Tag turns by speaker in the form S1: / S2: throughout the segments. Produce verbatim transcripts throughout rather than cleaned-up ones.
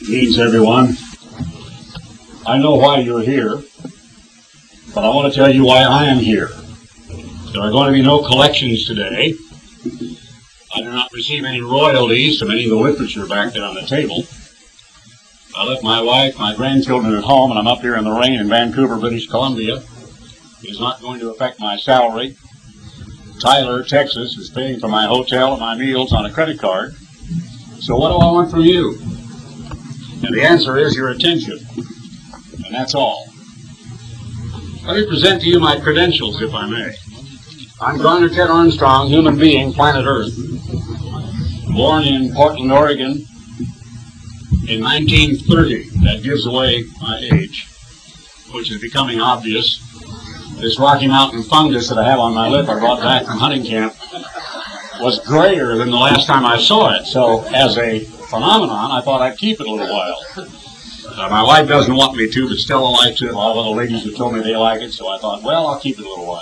S1: Greetings, everyone. I know why you're here, but I want to tell you why I am here. There are going to be no collections today. I do not receive any royalties from any of the literature back there on the table. I left my wife, my grandchildren at home, and I'm up here in the rain in Vancouver, British Columbia. It is not going to affect my salary. Tyler, Texas, is paying for my hotel and my meals on a credit card. So what do I want from you? And the answer is your attention. And that's all. Let me present to you my credentials, if I may. I'm Garner Ted Armstrong, human being, planet Earth. Born in Portland, Oregon in nineteen thirty. That gives away my age, which is becoming obvious. This Rocky Mountain fungus that I have on my lip I brought back from hunting camp was grayer than the last time I saw it. So as a phenomenon, I thought I'd keep it a little while. Uh, my wife doesn't want me to, but Stella likes it. A lot of other ladies have told me they like it, so I thought, well, I'll keep it a little while.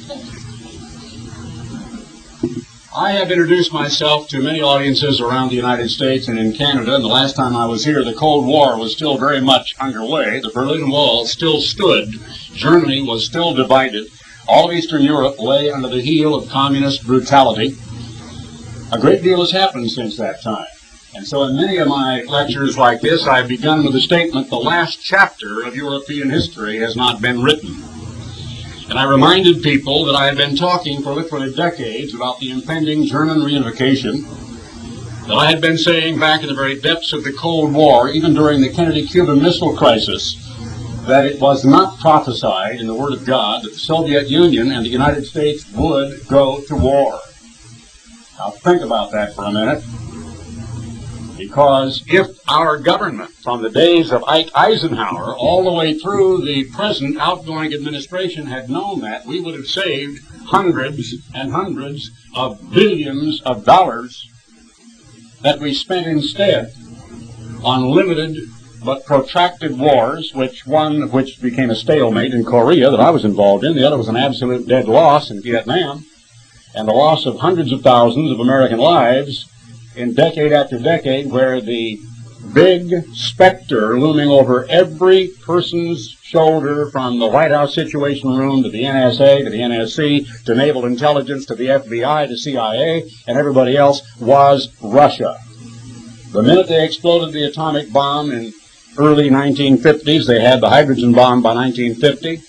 S1: I have introduced myself to many audiences around the United States and in Canada, and the last time I was here, the Cold War was still very much underway. The Berlin Wall still stood. Germany was still divided. All of Eastern Europe lay under the heel of communist brutality. A great deal has happened since that time. And so in many of my lectures like this, I've begun with a statement, the last chapter of European history has not been written. And I reminded people that I had been talking for literally decades about the impending German reunification, that I had been saying back in the very depths of the Cold War, even during the Kennedy-Cuban Missile Crisis, that it was not prophesied in the Word of God that the Soviet Union and the United States would go to war. Now think about that for a minute. Because if our government, from the days of Ike Eisenhower all the way through the present outgoing administration, had known that, we would have saved hundreds and hundreds of billions of dollars that we spent instead on limited but protracted wars, which one of which became a stalemate in Korea that I was involved in. The other was an absolute dead loss in Vietnam, and the loss of hundreds of thousands of American lives in decade after decade, where the big specter looming over every person's shoulder, from the White House Situation Room to the N S A to the N S C to Naval Intelligence to the F B I to C I A and everybody else, was Russia. The minute they exploded the atomic bomb in early nineteen fifties, they had the hydrogen bomb by nineteen fifty.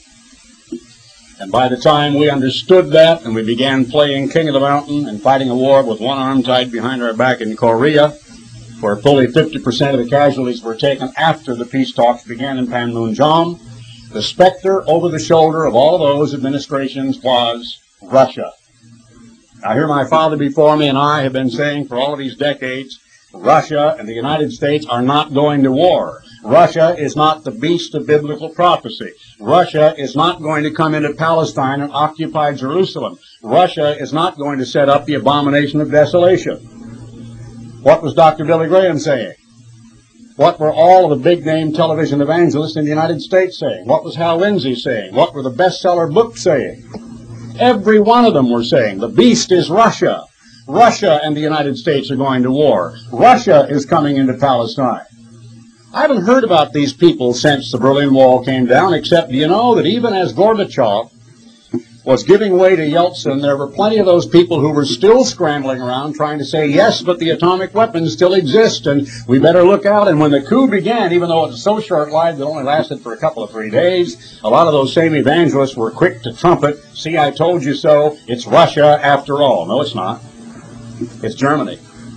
S1: And by the time we understood that and we began playing King of the Mountain and fighting a war with one arm tied behind our back in Korea, where fully fifty percent of the casualties were taken after the peace talks began in Panmunjom, the specter over the shoulder of all of those administrations was Russia. Now here my father before me and I have been saying for all of these decades, Russia and the United States are not going to war. Russia is not the beast of biblical prophecy. Russia is not going to come into Palestine and occupy Jerusalem. Russia is not going to set up the abomination of desolation. What was Doctor Billy Graham saying? What were all of the big-name television evangelists in the United States saying? What was Hal Lindsey saying? What were the bestseller books saying? Every one of them were saying, the beast is Russia. Russia and the United States are going to war. Russia is coming into Palestine. I haven't heard about these people since the Berlin Wall came down, except, you know, that even as Gorbachev was giving way to Yeltsin, there were plenty of those people who were still scrambling around trying to say, yes, but the atomic weapons still exist, and we better look out. And when the coup began, even though it was so short-lived that it only lasted for a couple of three days, a lot of those same evangelists were quick to trumpet, see, I told you so, it's Russia after all. No, it's not. It's Germany.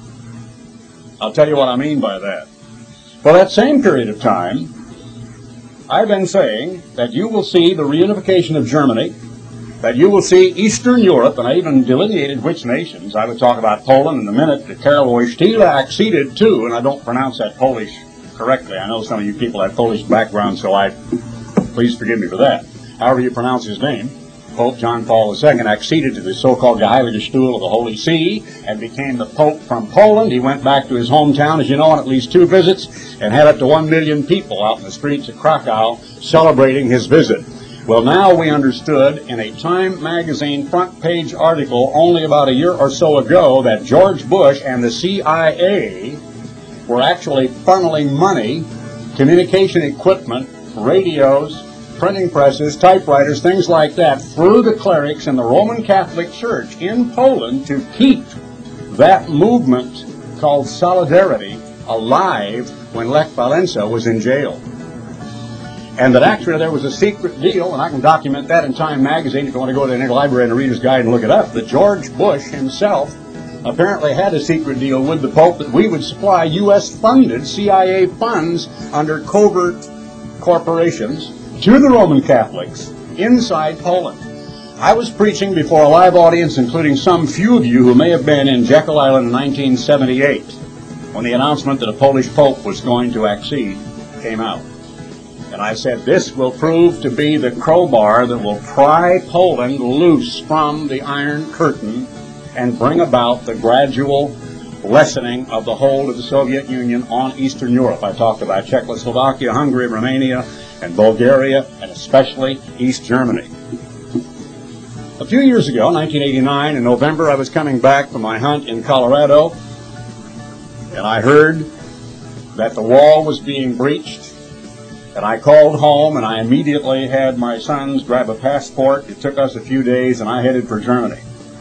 S1: I'll tell you what I mean by that. For that same period of time, I've been saying that you will see the reunification of Germany, that you will see Eastern Europe, and I even delineated which nations. I would talk about Poland in a minute, that Karol Wojtyla acceded to, and I don't pronounce that Polish correctly. I know some of you people have Polish background, so I please forgive me for that. However you pronounce his name. Pope John Paul the Second acceded to the so-called Geheilige Stuhl of the Holy See and became the Pope from Poland. He went back to his hometown, as you know, on at least two visits, and had up to one million people out in the streets of Krakow celebrating his visit. Well, now we understood in a Time magazine front page article only about a year or so ago that George Bush and the C I A were actually funneling money, communication equipment, radios, printing presses, typewriters, things like that, through the clerics in the Roman Catholic Church in Poland to keep that movement called Solidarity alive when Lech Walesa was in jail. And that actually there was a secret deal, and I can document that in Time magazine if you want to go to any library and a Reader's Guide and look it up, that George Bush himself apparently had a secret deal with the Pope that we would supply U S-funded C I A funds under covert corporations to the Roman Catholics inside Poland. I was preaching before a live audience, including some few of you who may have been in Jekyll Island in nineteen seventy-eight, when the announcement that a Polish Pope was going to accede came out. And I said, this will prove to be the crowbar that will pry Poland loose from the Iron Curtain and bring about the gradual lessening of the hold of the Soviet Union on Eastern Europe. I talked about Czechoslovakia, Hungary, Romania, and Bulgaria, and especially East Germany. A few years ago, nineteen eighty-nine, in November, I was coming back from my hunt in Colorado, and I heard that the wall was being breached. And I called home, and I immediately had my sons grab a passport. It took us a few days, and I headed for Germany.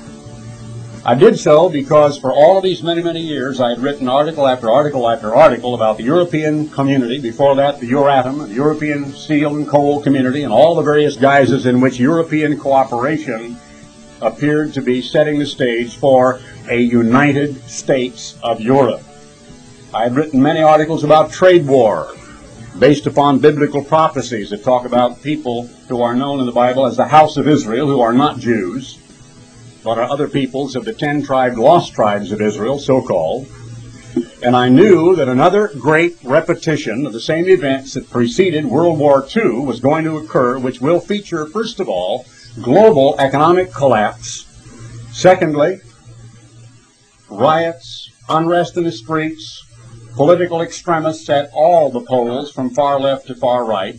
S1: I did so because for all of these many, many years, I had written article after article after article about the European community, before that the Euratom, the European Steel and Coal Community, and all the various guises in which European cooperation appeared to be setting the stage for a United States of Europe. I had written many articles about trade war, based upon biblical prophecies that talk about people who are known in the Bible as the house of Israel, who are not Jews, but are other peoples of the ten tribes, lost tribes of Israel, so-called. And I knew that another great repetition of the same events that preceded World War Two was going to occur, which will feature, first of all, global economic collapse. Secondly, riots, unrest in the streets, political extremists at all the poles from far left to far right,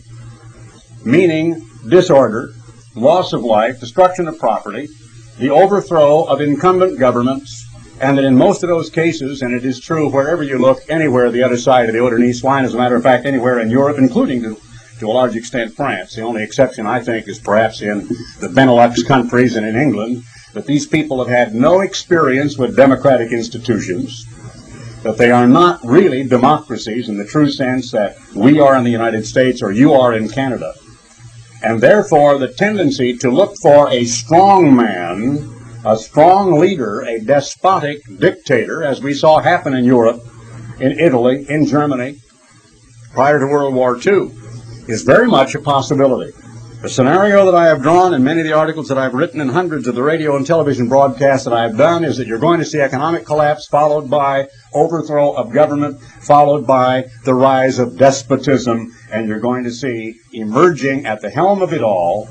S1: meaning disorder, loss of life, destruction of property, the overthrow of incumbent governments, and that in most of those cases, and it is true wherever you look, anywhere the other side of the Oder-Neisse line, as a matter of fact, anywhere in Europe, including to, to a large extent France. The only exception, I think, is perhaps in the Benelux countries and in England, that these people have had no experience with democratic institutions, that they are not really democracies in the true sense that we are in the United States or you are in Canada. And therefore, the tendency to look for a strong man, a strong leader, a despotic dictator, as we saw happen in Europe, in Italy, in Germany, prior to World War Two, is very much a possibility. The scenario that I have drawn in many of the articles that I've written and hundreds of the radio and television broadcasts that I have done is that you're going to see economic collapse followed by overthrow of government, followed by the rise of despotism, and you're going to see emerging at the helm of it all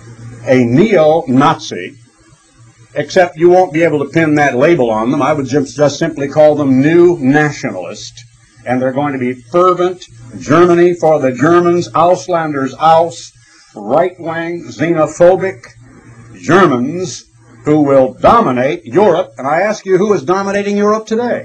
S1: a neo-Nazi, except you won't be able to pin that label on them. I would just, just simply call them new nationalist, and they're going to be fervent Germany for the Germans, Auslanders aus, right-wing, xenophobic Germans who will dominate Europe. And I ask you, who is dominating Europe today?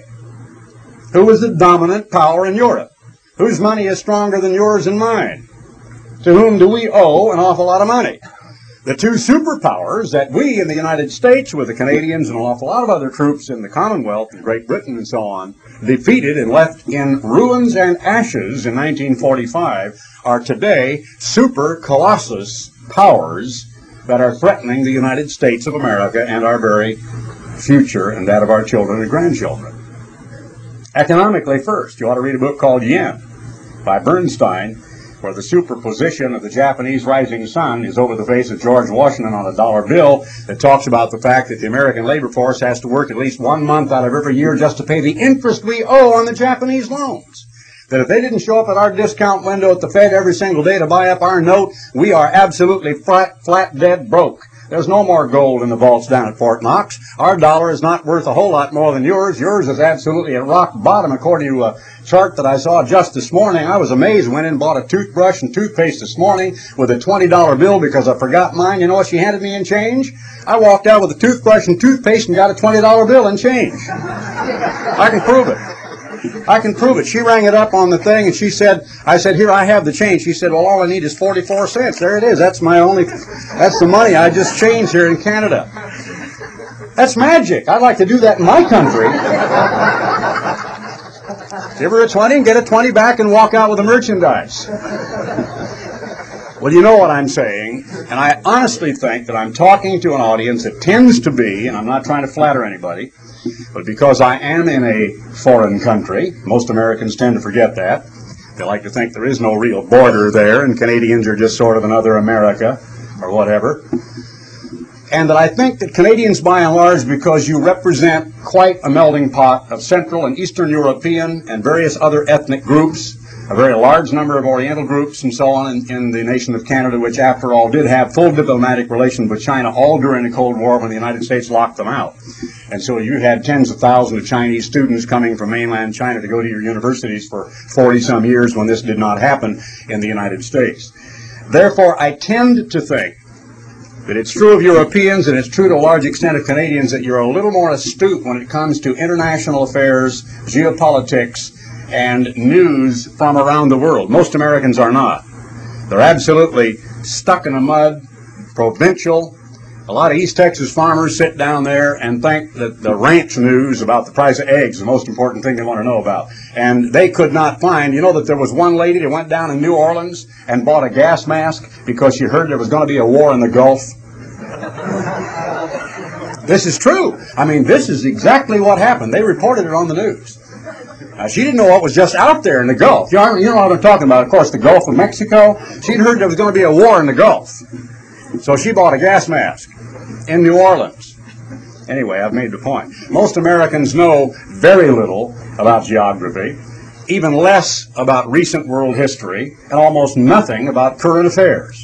S1: Who is the dominant power in Europe? Whose money is stronger than yours and mine? To whom do we owe an awful lot of money? The two superpowers that we in the United States, with the Canadians and an awful lot of other troops in the Commonwealth and Great Britain and so on, defeated and left in ruins and ashes in nineteen forty-five, are today super colossus powers that are threatening the United States of America and our very future and that of our children and grandchildren. Economically first, you ought to read a book called Yen by Bernstein, where the superposition of the Japanese rising sun is over the face of George Washington on a dollar bill that talks about the fact that the American labor force has to work at least one month out of every year just to pay the interest we owe on the Japanese loans. That if they didn't show up at our discount window at the Fed every single day to buy up our note, we are absolutely flat, flat dead broke. There's no more gold in the vaults down at Fort Knox. Our dollar is not worth a whole lot more than yours. Yours is absolutely at rock bottom, according to a chart that I saw just this morning. I was amazed. Went in and bought a toothbrush and toothpaste this morning with a twenty dollar bill because I forgot mine. You know what she handed me in change? I walked out with a toothbrush and toothpaste and got a twenty dollar bill in change. I can prove it.
S2: I can prove it. She rang it up on the thing, and she said, I said, here, I have the change. She said, well, all I need is forty-four cents. There it is. That's my only, that's the money I just changed here in Canada. That's magic. I'd like to do that in my country. Give her a twenty and get a twenty back and walk out with the merchandise. Well, you know what I'm saying, and I honestly think that I'm talking to an audience that tends to be, and I'm not trying to flatter anybody, but because I am in a foreign country, most Americans tend to forget that. They like to think there is no real border there, and Canadians are just sort of another America, or whatever. And that I think that Canadians, by and large, because you represent quite a melting pot of Central and Eastern European and various other ethnic groups, a very large number of Oriental groups and so on in, in the nation of Canada, which after all did have full diplomatic relations with China all during the Cold War when the United States locked them out. And so you had tens of thousands of Chinese students coming from mainland China to go to your universities for forty some years when this did not happen in the United States. Therefore, I tend to think that it's true of Europeans and it's true to a large extent of Canadians that you're a little more astute when it comes to international affairs, geopolitics, and news from around the world. Most Americans are not. They're absolutely stuck in the mud, provincial. A lot of East Texas farmers sit down there and think that the ranch news about the price of eggs is the most important thing they want to know about. And they could not find, you know that there was one lady that went down in New Orleans and bought a gas mask because she heard there was going to be a war in the Gulf. This is true. I mean, this is exactly what happened. They reported it on the news. Uh, she didn't know what was just out there in the Gulf. You know, you know what I'm talking about, of course, the Gulf of Mexico. She'd heard there was going to be a war in the Gulf. So she bought a gas mask in New Orleans. Anyway, I've made the point. Most Americans know very little about geography, even less about recent world history, and almost nothing about current affairs.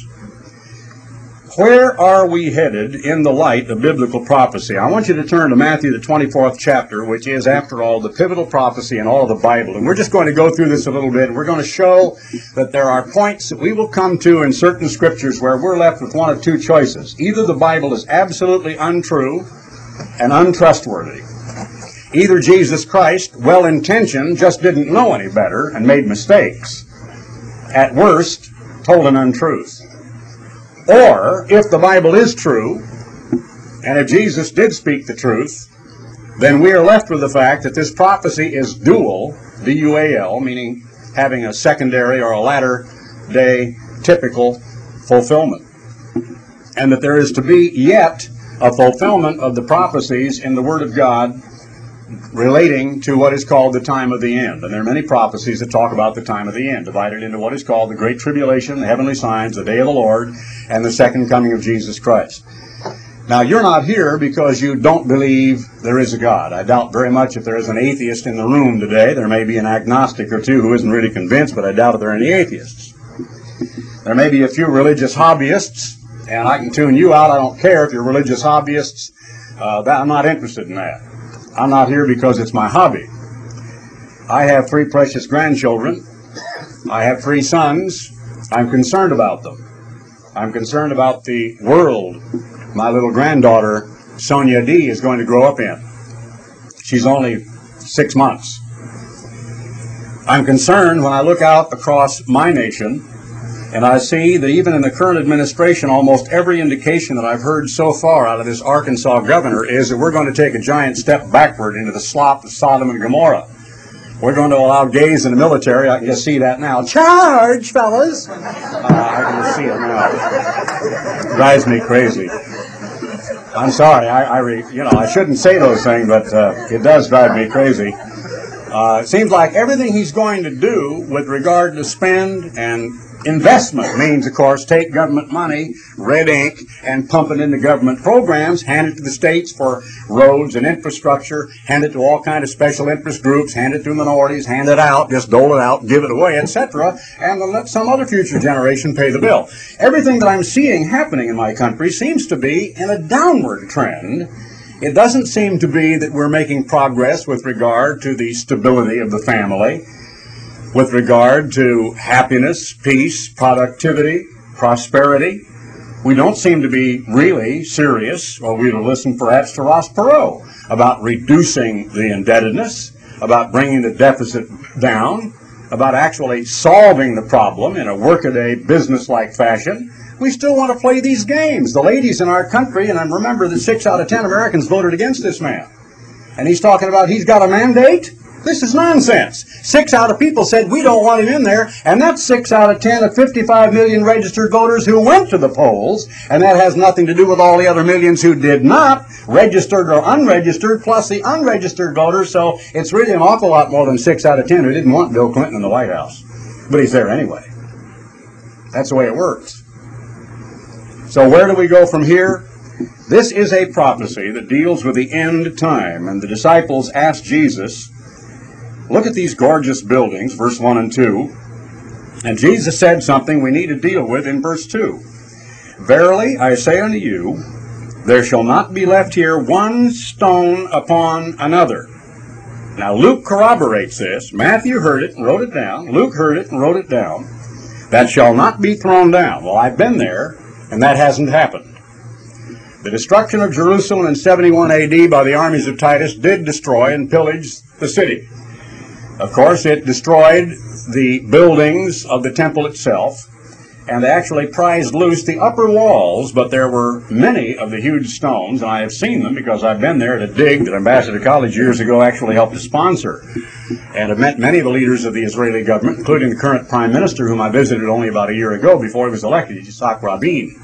S2: Where are we headed in the light of biblical prophecy? I want you to turn to Matthew, the twenty-fourth chapter, which is, after all, the pivotal prophecy in all of the Bible. And we're just going to go through this a little bit, and we're going to show that there are points that we will come to in certain scriptures where we're left with one of two choices. Either the Bible is absolutely untrue and untrustworthy. Either Jesus Christ, well-intentioned, just didn't know any better and made mistakes. At worst, told an untruth. Or, if the Bible is true, and if Jesus did speak the truth, then we are left with the fact that this prophecy is dual, D U A L, meaning having a secondary or a latter day typical fulfillment. And that there is to be yet a fulfillment of the prophecies in the Word of God relating to what is called the time of the end. And there are many prophecies that talk about the time of the end, divided into what is called the Great Tribulation, the heavenly signs, the day of the Lord, and the second coming of Jesus Christ. Now, you're not here because you don't believe there is a God. I doubt very much if there is an atheist in the room today. There may be an agnostic or two who isn't really convinced, but I doubt if there are any atheists. There may be a few religious hobbyists, and I can tune you out. I don't care if you're religious hobbyists. Uh, that, I'm not interested in that. I'm not here because it's my hobby. I have three precious grandchildren. I have three sons. I'm concerned about them. I'm concerned about the world my little granddaughter, Sonia D., is going to grow up in. She's only six months. I'm concerned when I look out across my nation and I see that even in the current administration, almost every indication that I've heard so far out of this Arkansas governor is that we're going to take a giant step backward into the slop of Sodom and Gomorrah. We're going to allow gays in the military. I can just see that now. Charge, fellas! Uh, I can just see it now. It drives me crazy. I'm sorry. I, I re, you know, I shouldn't say those things, but uh, it does drive me crazy. Uh, it seems like everything he's going to do with regard to spend and investment means, of course, take government money, red ink, and pump it into government programs, hand it to the states for roads and infrastructure, hand it to all kinds of special interest groups, hand it to minorities, hand it out, just dole it out, give it away, et cetera, and then let some other future generation pay the bill. Everything that I'm seeing happening in my country seems to be in a downward trend. It doesn't seem to be that we're making progress with regard to the stability of the family, with regard to happiness, peace, productivity, prosperity. We don't seem to be really serious, or we'd have listened perhaps to Ross Perot about reducing the indebtedness, about bringing the deficit down, about actually solving the problem in a workaday, business-like fashion. We still want to play these games. The ladies in our country, and I remember that six out of ten Americans voted against this man. And he's talking about he's got a mandate? This is nonsense. Six out of people said we don't want him in there, and that's six out of ten of fifty-five million registered voters who went to the polls, and that has nothing to do with all the other millions who did not, registered or unregistered, plus the unregistered voters, so it's really an awful lot more than six out of ten who didn't want Bill Clinton in the White House. But he's there anyway. That's the way it works. So where do we go from here? This is a prophecy that deals with the end time, and the disciples asked Jesus, look at these gorgeous buildings, verse one and two. And Jesus said something we need to deal with in verse two. Verily, I say unto you, there shall not be left here one stone upon another. Now, Luke corroborates this. Matthew heard it and wrote it down. Luke heard it and wrote it down. That shall not be thrown down. Well, I've been there, and that hasn't happened. The destruction of Jerusalem in seventy-one A D by the armies of Titus did destroy and pillage the city. Of course, it destroyed the buildings of the temple itself, and they actually prized loose the upper walls, but there were many of the huge stones, and I have seen them because I've been there at a dig that Ambassador College years ago actually helped to sponsor. And I've met many of the leaders of the Israeli government, including the current Prime Minister, whom I visited only about a year ago before he was elected, Yitzhak Rabin.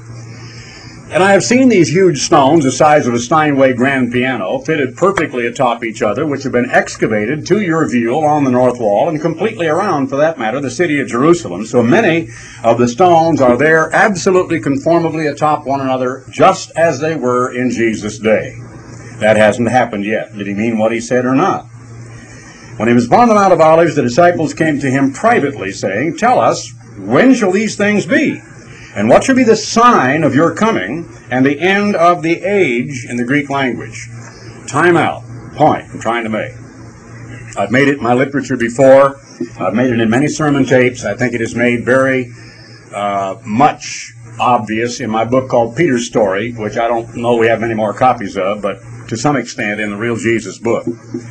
S2: And I have seen these huge stones, the size of a Steinway grand piano, fitted perfectly atop each other, which have been excavated to your view along the north wall and completely around, for that matter, the city of Jerusalem. So many of the stones are there absolutely conformably atop one another, just as they were in Jesus' day. That hasn't happened yet. Did he mean what he said or not? When he was upon the Mount of Olives, the disciples came to him privately, saying, tell us, when shall these things be? And what shall be the sign of your coming and the end of the age in the Greek language? Time out. Point I'm trying to make. I've made it in my literature before. I've made it in many sermon tapes. I think it is made very uh, much obvious in my book called Peter's Story, which I don't know we have many more copies of, but to some extent in the Real Jesus book.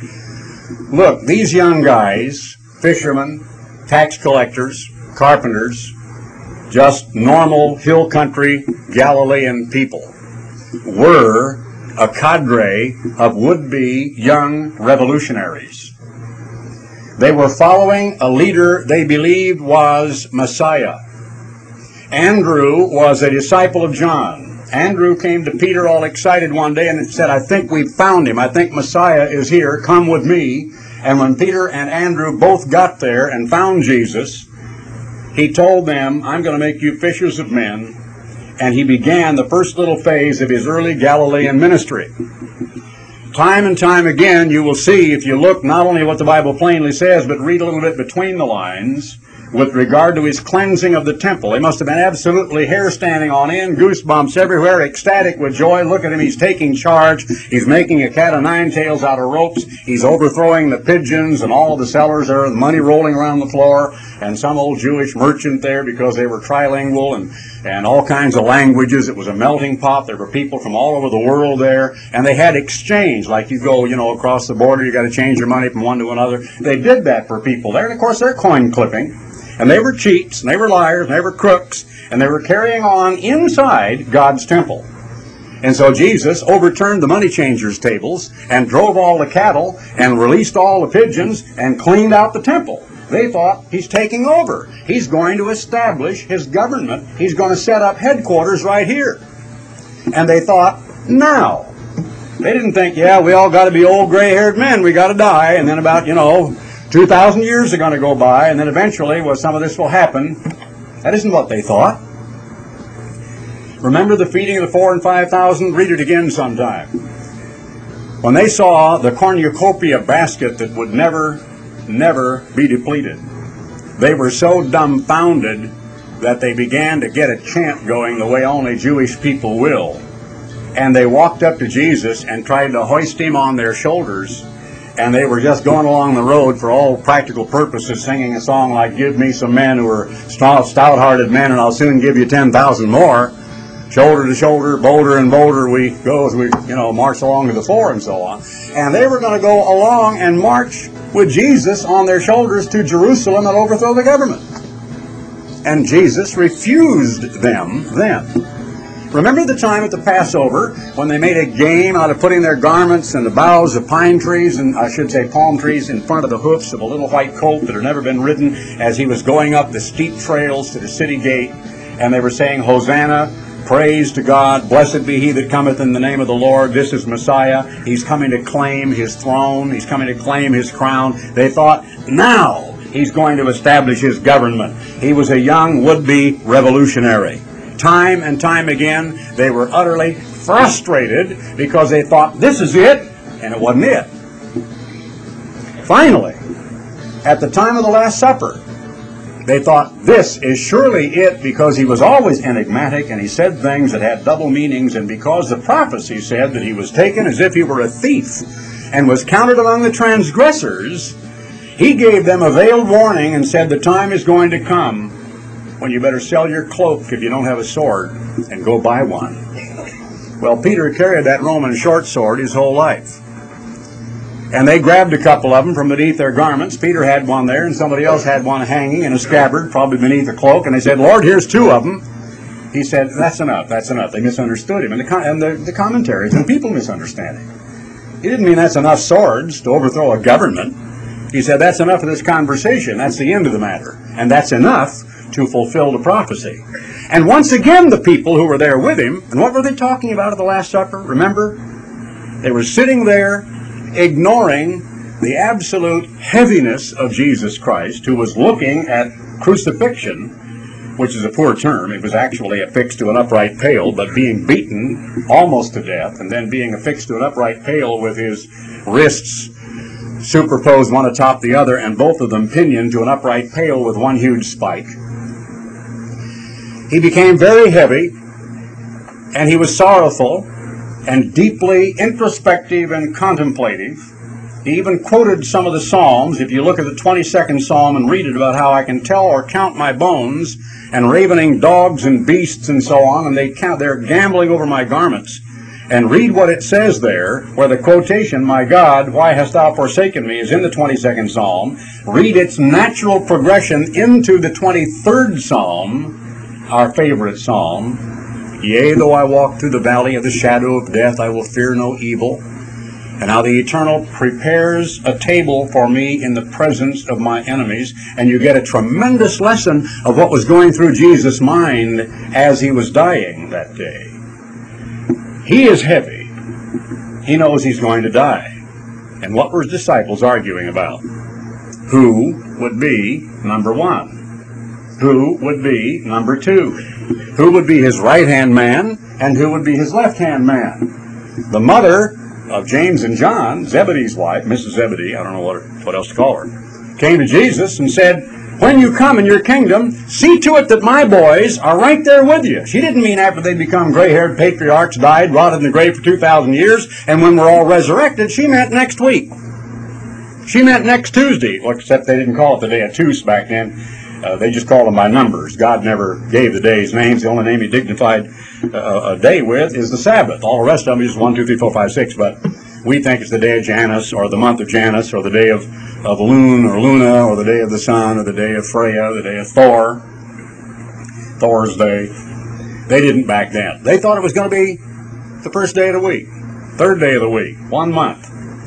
S2: Look, these young guys, fishermen, tax collectors, carpenters, just normal hill country Galilean people, were a cadre of would-be young revolutionaries. They were following a leader they believed was Messiah. Andrew was a disciple of John. Andrew came to Peter all excited one day and said, I think we've found him. I think Messiah is here. Come with me. And when Peter and Andrew both got there and found Jesus, he told them, I'm going to make you fishers of men, and he began the first little phase of his early Galilean ministry. Time and time again, you will see, if you look not only what the Bible plainly says, but read a little bit between the lines, with regard to his cleansing of the temple. He must have been absolutely hair standing on end, goosebumps everywhere, ecstatic with joy. Look at him, he's taking charge. He's making a cat of nine tails out of ropes. He's overthrowing the pigeons and all of the sellers there, the money rolling around the floor, and some old Jewish merchant there because they were trilingual and, and all kinds of languages. It was a melting pot. There were people from all over the world there, and they had exchange. Like you go, you know, across the border, you got to change your money from one to another. They did that for people there, and of course they're coin clipping. And they were cheats, and they were liars, and they were crooks, and they were carrying on inside God's temple. And so Jesus overturned the money changers' tables and drove all the cattle and released all the pigeons and cleaned out the temple. They thought he's taking over. He's going to establish his government. He's going to set up headquarters right here. And they thought, now. They didn't think, yeah, we all got to be old gray-haired men. We got to die. And then about, you know, two thousand years are going to go by, and then eventually, well, some of this will happen. That isn't what they thought. Remember the feeding of the four and five thousand? Read it again sometime. When they saw the cornucopia basket that would never, never be depleted, they were so dumbfounded that they began to get a chant going the way only Jewish people will. And they walked up to Jesus and tried to hoist him on their shoulders. And they were just going along the road for all practical purposes, singing a song like, give me some men who are stout-hearted men, and I'll soon give you ten thousand more. Shoulder to shoulder, boulder and boulder we go as we, you know, march along to the fore and so on. And they were going to go along and march with Jesus on their shoulders to Jerusalem and overthrow the government. And Jesus refused them then. Remember the time at the Passover when they made a game out of putting their garments in the boughs of pine trees, and I should say palm trees, in front of the hoofs of a little white colt that had never been ridden as he was going up the steep trails to the city gate, and they were saying, Hosanna, praise to God, blessed be he that cometh in the name of the Lord, this is Messiah, he's coming to claim his throne, he's coming to claim his crown. They thought, now he's going to establish his government. He was a young would-be revolutionary. Time and time again, they were utterly frustrated because they thought, this is it, and it wasn't it. Finally, at the time of the Last Supper, they thought, this is surely it, because he was always enigmatic and he said things that had double meanings, and because the prophecy said that he was taken as if he were a thief and was counted among the transgressors, he gave them a veiled warning and said, the time is going to come when you better sell your cloak if you don't have a sword and go buy one. Well, Peter carried that Roman short sword his whole life. And they grabbed a couple of them from beneath their garments. Peter had one there, and somebody else had one hanging in a scabbard, probably beneath a cloak. And they said, Lord, here's two of them. He said, that's enough, that's enough. They misunderstood him. And the, and the, the commentaries and people misunderstand him. He didn't mean that's enough swords to overthrow a government. He said, that's enough of this conversation. That's the end of the matter. And that's enough to fulfill the prophecy. And once again, the people who were there with him, and what were they talking about at the Last Supper? Remember? They were sitting there ignoring the absolute heaviness of Jesus Christ, who was looking at crucifixion, which is a poor term. It was actually affixed to an upright pale, but being beaten almost to death, and then being affixed to an upright pale with his wrists superposed one atop the other, and both of them pinioned to an upright pale with one huge spike. He became very heavy, and he was sorrowful and deeply introspective and contemplative. He even quoted some of the Psalms. If you look at the twenty-second Psalm and read it about how I can tell or count my bones, and ravening dogs and beasts and so on, and they count, they're gambling over my garments. And read what it says there, where the quotation, my God, why hast thou forsaken me, is in the twenty-second Psalm. Read its natural progression into the twenty-third Psalm, our favorite Psalm. Yea, though I walk through the valley of the shadow of death, I will fear no evil. And how the Eternal prepares a table for me in the presence of my enemies. And you get a tremendous lesson of what was going through Jesus' mind as he was dying that day. He is heavy. He knows he's going to die. And what were his disciples arguing about? Who would be number one? Who would be number two? Who would be his right-hand man, and who would be his left-hand man? The mother of James and John, Zebedee's wife, Missus Zebedee, I don't know what, what else to call her, came to Jesus and said, when you come in your kingdom, see to it that my boys are right there with you. She didn't mean after they become gray-haired patriarchs, died, rotted in the grave for two thousand years, and when we're all resurrected. She meant next week. She meant next Tuesday, well, except they didn't call it the day of Tues back then. Uh, they just called them by numbers. God never gave the days names. The only name he dignified uh, a day with is the Sabbath. All the rest of them is one, two, three, four, five, six. But we think it's the day of Janus, or the month of Janus, or the day of, of Lune, or Luna, or the day of the sun, or the day of Freya, the day of Thor, Thor's day. They didn't back then. They thought it was going to be the first day of the week, third day of the week, one month.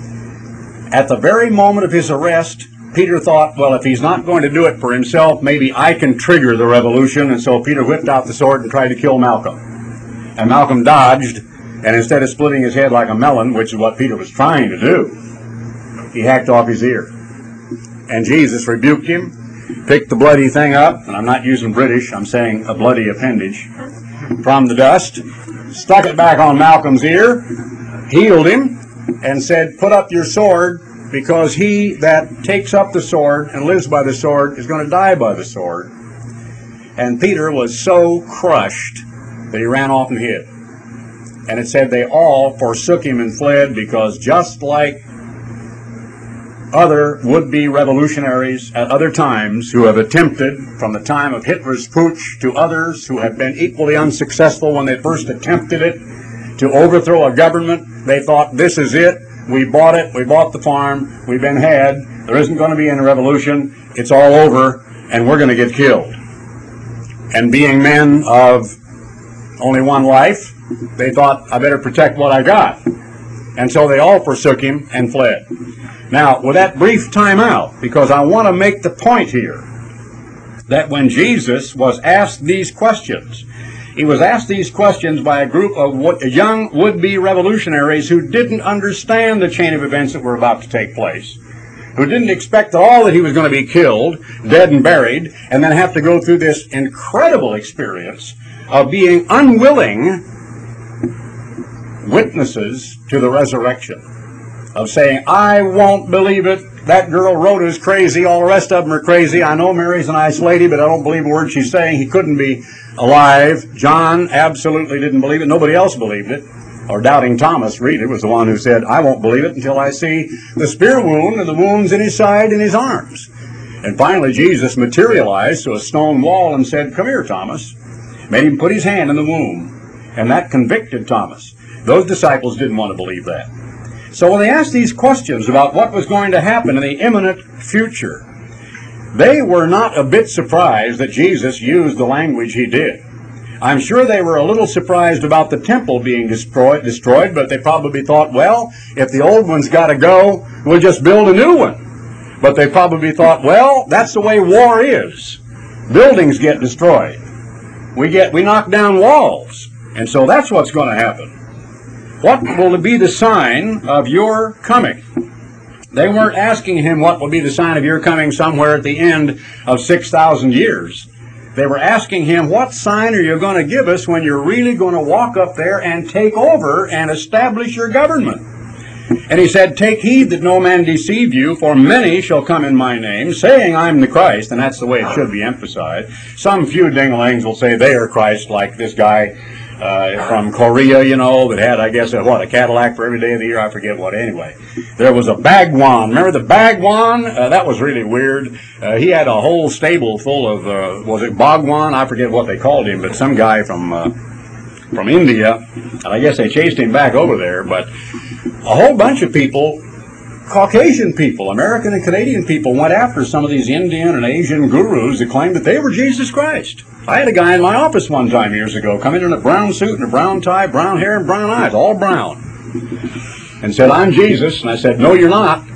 S2: At the very moment of his arrest, Peter thought, well, if he's not going to do it for himself, maybe I can trigger the revolution. And so Peter whipped out the sword and tried to kill Malcolm. And Malcolm dodged, and instead of splitting his head like a melon, which is what Peter was trying to do, he hacked off his ear. And Jesus rebuked him, picked the bloody thing up, and I'm not using British, I'm saying a bloody appendage, from the dust, stuck it back on Malcolm's ear, healed him, and said, put up your sword, because he that takes up the sword and lives by the sword is going to die by the sword. And Peter was so crushed that he ran off and hid. And it said they all forsook him and fled, because just like other would-be revolutionaries at other times who have attempted, from the time of Hitler's putsch to others who have been equally unsuccessful when they first attempted it, to overthrow a government. They thought, this is it, we bought it, we bought the farm, we've been had, there isn't going to be any revolution, it's all over, and we're going to get killed. And being men of only one life, they thought, I better protect what I got. And so they all forsook him and fled. Now, with that brief time out, because I want to make the point here, that when Jesus was asked these questions, he was asked these questions by a group of young would-be revolutionaries who didn't understand the chain of events that were about to take place, who didn't expect at all that he was going to be killed, dead and buried, and then have to go through this incredible experience of being unwilling witnesses to the resurrection, of saying, I won't believe it, that girl Rhoda's crazy, all the rest of them are crazy, I know Mary's a nice lady, but I don't believe a word she's saying, he couldn't be alive. John absolutely didn't believe it, nobody else believed it. Or doubting Thomas, read it, was the one who said, I won't believe it until I see the spear wound and the wounds in his side and his arms. And finally Jesus materialized to a stone wall and said, come here, Thomas. Made him put his hand in the wound. And that convicted Thomas. Those disciples didn't want to believe that. So when they asked these questions about what was going to happen in the imminent future, they were not a bit surprised that Jesus used the language he did. I'm sure they were a little surprised about the temple being destroyed, destroyed, but they probably thought, well, if the old one's got to go, we'll just build a new one. But they probably thought, well, that's the way war is. Buildings get destroyed. We get, we knock down walls. And so that's what's going to happen. What will be the sign of your coming? They weren't asking him what will be the sign of your coming somewhere at the end of six thousand years. They were asking him, what sign are you going to give us when you're really going to walk up there and take over and establish your government? And he said, take heed that no man deceive you, for many shall come in my name, saying I'm the Christ, and that's the way it should be emphasized. Some few ding-a-lings will say they are Christ, like this guy uh, from Korea, you know, that had, I guess, a, what, a Cadillac for every day of the year, I forget what, anyway. There was a Bagwan. Remember the Bagwan? Uh, that was really weird. Uh, he had a whole stable full of, uh, was it Bhagwan? I forget what they called him, but some guy from uh, from India, and I guess they chased him back over there, but a whole bunch of people, Caucasian people, American and Canadian people, went after some of these Indian and Asian gurus that claimed that they were Jesus Christ. I had a guy in my office one time years ago come in in a brown suit and a brown tie, brown hair and brown eyes, all brown, and said, I'm Jesus. And I said, no, you're not.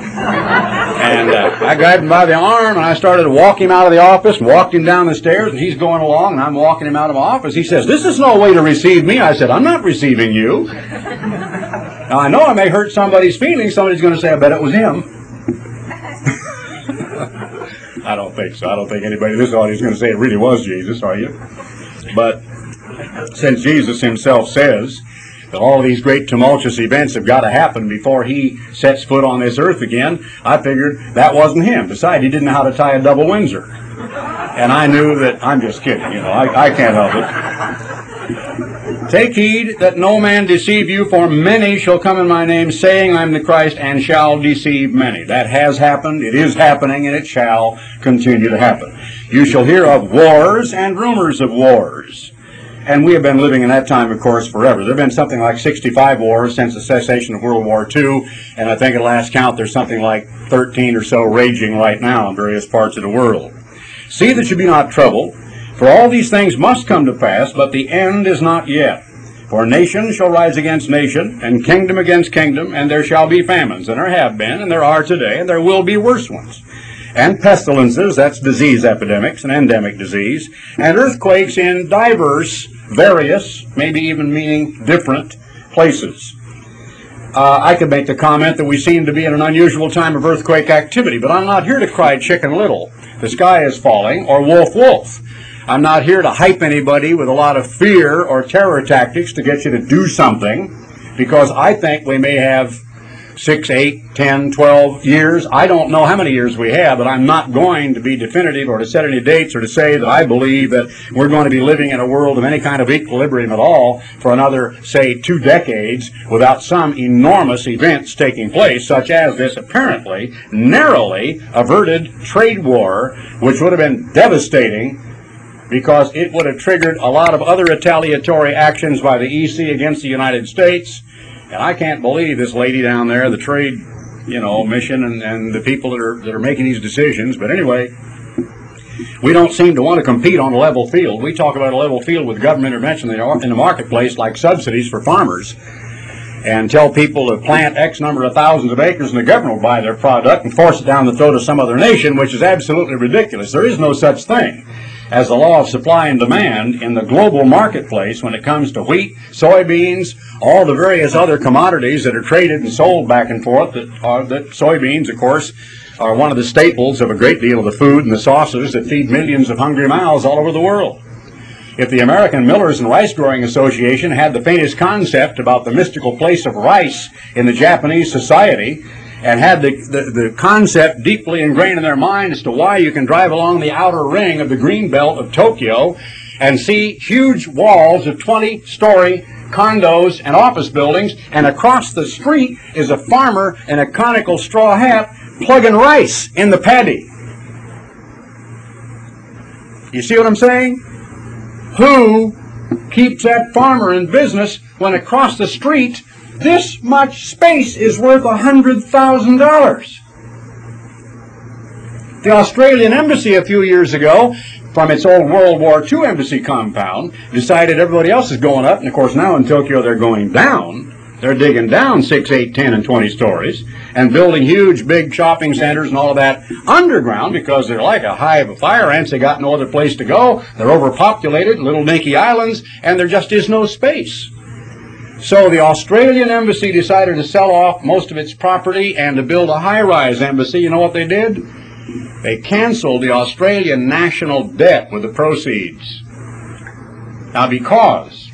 S2: And uh, I grabbed him by the arm and I started to walk him out of the office and walked him down the stairs, and he's going along and I'm walking him out of my office. He says, this is no way to receive me. I said, I'm not receiving you. Now I know I may hurt somebody's feelings. Somebody's going to say, I bet it was him. I don't think so. I don't think anybody in this audience is going to say it really was Jesus, are you? But since Jesus himself says that all these great tumultuous events have got to happen before he sets foot on this earth again, I figured that wasn't him. Besides, he didn't know how to tie a double Windsor. And I knew that, I'm just kidding, you know, I, I can't help it. Take heed that no man deceive you, for many shall come in my name, saying I'm the Christ, and shall deceive many. That has happened, it is happening, and it shall continue to happen. You shall hear of wars and rumors of wars. And we have been living in that time, of course, forever. There have been something like sixty-five wars since the cessation of World War Two, and I think at last count there's something like thirteen or so raging right now in various parts of the world. See that you be not troubled, for all these things must come to pass, but the end is not yet. For nation shall rise against nation, and kingdom against kingdom, and there shall be famines, and there have been, and there are today, and there will be worse ones. And pestilences, that's disease epidemics, and endemic disease, and earthquakes in diverse, various, maybe even meaning different places. Uh, I could make the comment that we seem to be in an unusual time of earthquake activity, but I'm not here to cry chicken little, the sky is falling, or wolf wolf. I'm not here to hype anybody with a lot of fear or terror tactics to get you to do something, because I think we may have six, eight, ten, twelve years. I don't know how many years we have, but I'm not going to be definitive or to set any dates or to say that I believe that we're going to be living in a world of any kind of equilibrium at all for another, say, two decades without some enormous events taking place, such as this apparently narrowly averted trade war, which would have been devastating because it would have triggered a lot of other retaliatory actions by the E C against the United States. And I can't believe this lady down there, the trade, you know, mission and, and the people that are, that are making these decisions. But anyway, we don't seem to want to compete on a level field. We talk about a level field with government intervention in the, in the marketplace, like subsidies for farmers, and tell people to plant X number of thousands of acres and the government will buy their product and force it down the throat of some other nation, which is absolutely ridiculous. There is no such thing as the law of supply and demand in the global marketplace when it comes to wheat, soybeans, all the various other commodities that are traded and sold back and forth. That are that soybeans, of course, are one of the staples of a great deal of the food and the sauces that feed millions of hungry mouths all over the world. If the American Millers and Rice Growing Association had the faintest concept about the mystical place of rice in the Japanese society, and had the, the, the concept deeply ingrained in their mind as to why you can drive along the outer ring of the green belt of Tokyo and see huge walls of twenty-story condos and office buildings, and across the street is a farmer in a conical straw hat plugging rice in the paddy. You see what I'm saying? Who keeps that farmer in business when across the street this much space is worth a hundred thousand dollars? The Australian Embassy a few years ago, from its old World War Two embassy compound, decided everybody else is going up, and of course now in Tokyo they're going down. They're digging down six, eight, ten, and twenty stories and building huge, big shopping centers and all of that underground because they're like a hive of fire ants. They got no other place to go. They're overpopulated, little dinky islands, and there just is no space. So the Australian Embassy decided to sell off most of its property and to build a high-rise embassy. You know what they did? They canceled the Australian national debt with the proceeds. Now, because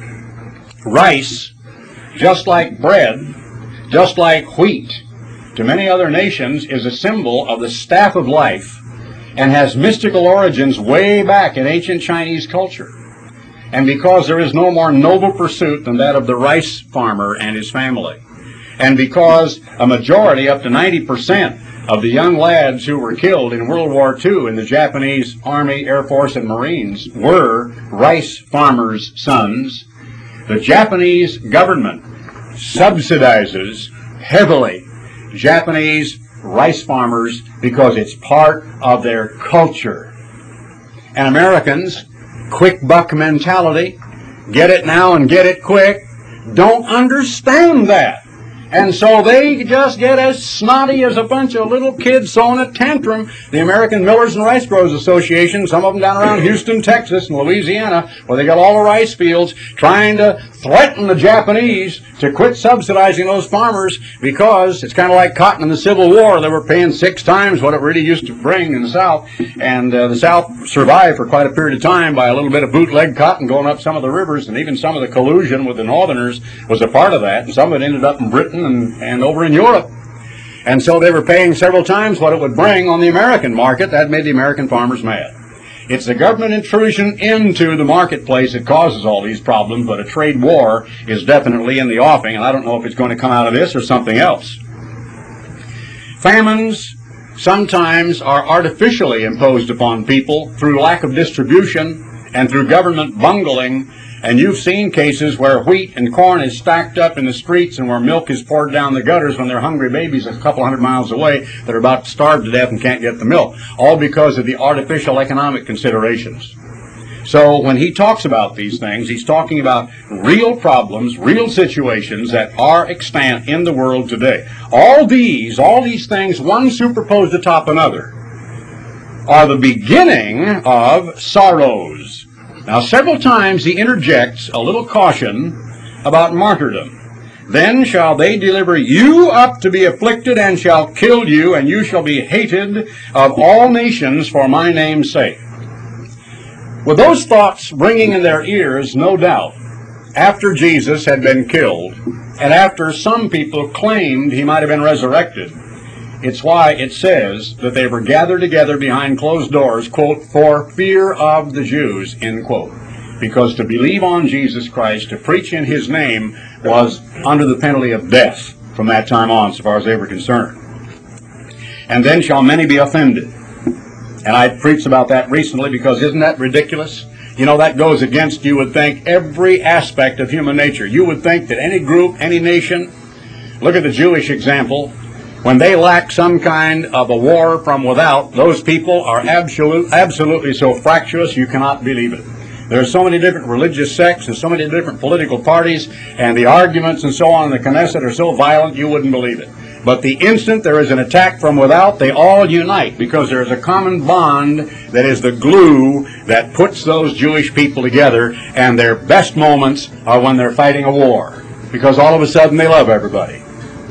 S2: rice, just like bread, just like wheat, to many other nations is a symbol of the staff of life and has mystical origins way back in ancient Chinese culture. And because there is no more noble pursuit than that of the rice farmer and his family, and because a majority, up to ninety percent, of the young lads who were killed in World War Two in the Japanese Army, Air Force, and Marines were rice farmers' sons, the Japanese government subsidizes heavily Japanese rice farmers because it's part of their culture. And Americans, quick buck mentality, get it now and get it quick, don't understand that. And so they just get as snotty as a bunch of little kids throwing a tantrum. The American Millers and Rice Growers Association, some of them down around Houston, Texas, and Louisiana, where they got all the rice fields, trying to threaten the Japanese to quit subsidizing those farmers because it's kind of like cotton in the Civil War. They were paying six times what it really used to bring in the South. And uh, the South survived for quite a period of time by a little bit of bootleg cotton going up some of the rivers, and even some of the collusion with the Northerners was a part of that. And some of it ended up in Britain and, and over in Europe. And so they were paying several times what it would bring on the American market. That made the American farmers mad. It's the government intrusion into the marketplace that causes all these problems, but a trade war is definitely in the offing, and I don't know if it's going to come out of this or something else. Famines sometimes are artificially imposed upon people through lack of distribution and through government bungling. And you've seen cases where wheat and corn is stacked up in the streets and where milk is poured down the gutters when they're hungry babies a couple hundred miles away that are about to starve to death and can't get the milk, all because of the artificial economic considerations. So when he talks about these things, he's talking about real problems, real situations that are extant in the world today. All these, all these things, one superposed atop another, are the beginning of sorrows. Now, several times he interjects a little caution about martyrdom. Then shall they deliver you up to be afflicted, and shall kill you, and you shall be hated of all nations for my name's sake. With those thoughts ringing in their ears, no doubt,
S1: after Jesus had been killed, and after some people claimed he might have been resurrected. It's why it says that they were gathered together behind closed doors, quote, for fear of the Jews, end quote. Because to believe on Jesus Christ, to preach in his name, was under the penalty of death from that time on, so far as they were concerned. And then shall many be offended. And I preached about that recently, because isn't that ridiculous? You know, that goes against, you would think, every aspect of human nature. You would think that any group, any nation, look at the Jewish example, when they lack some kind of a war from without, those people are absolute, absolutely so fractious you cannot believe it. There are so many different religious sects and so many different political parties, and the arguments and so on in the Knesset are so violent you wouldn't believe it. But the instant there is an attack from without, they all unite, because there is a common bond that is the glue that puts those Jewish people together, and their best moments are when they're fighting a war, because all of a sudden they love everybody.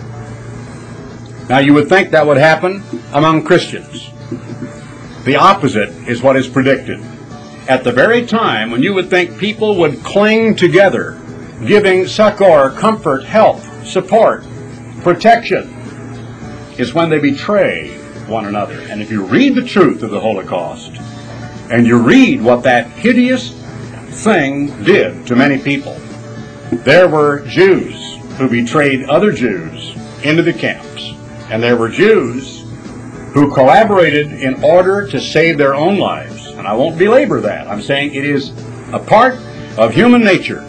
S1: Now you would think that would happen among Christians. The opposite is what is predicted. At the very time when you would think people would cling together, giving succor, comfort, help, support, protection, is when they betray one another. And if you read the truth of the Holocaust, and you read what that hideous thing did to many people, there were Jews who betrayed other Jews into the camps, and there were Jews who collaborated in order to save their own lives. And I won't belabor that. I'm saying it is a part of human nature.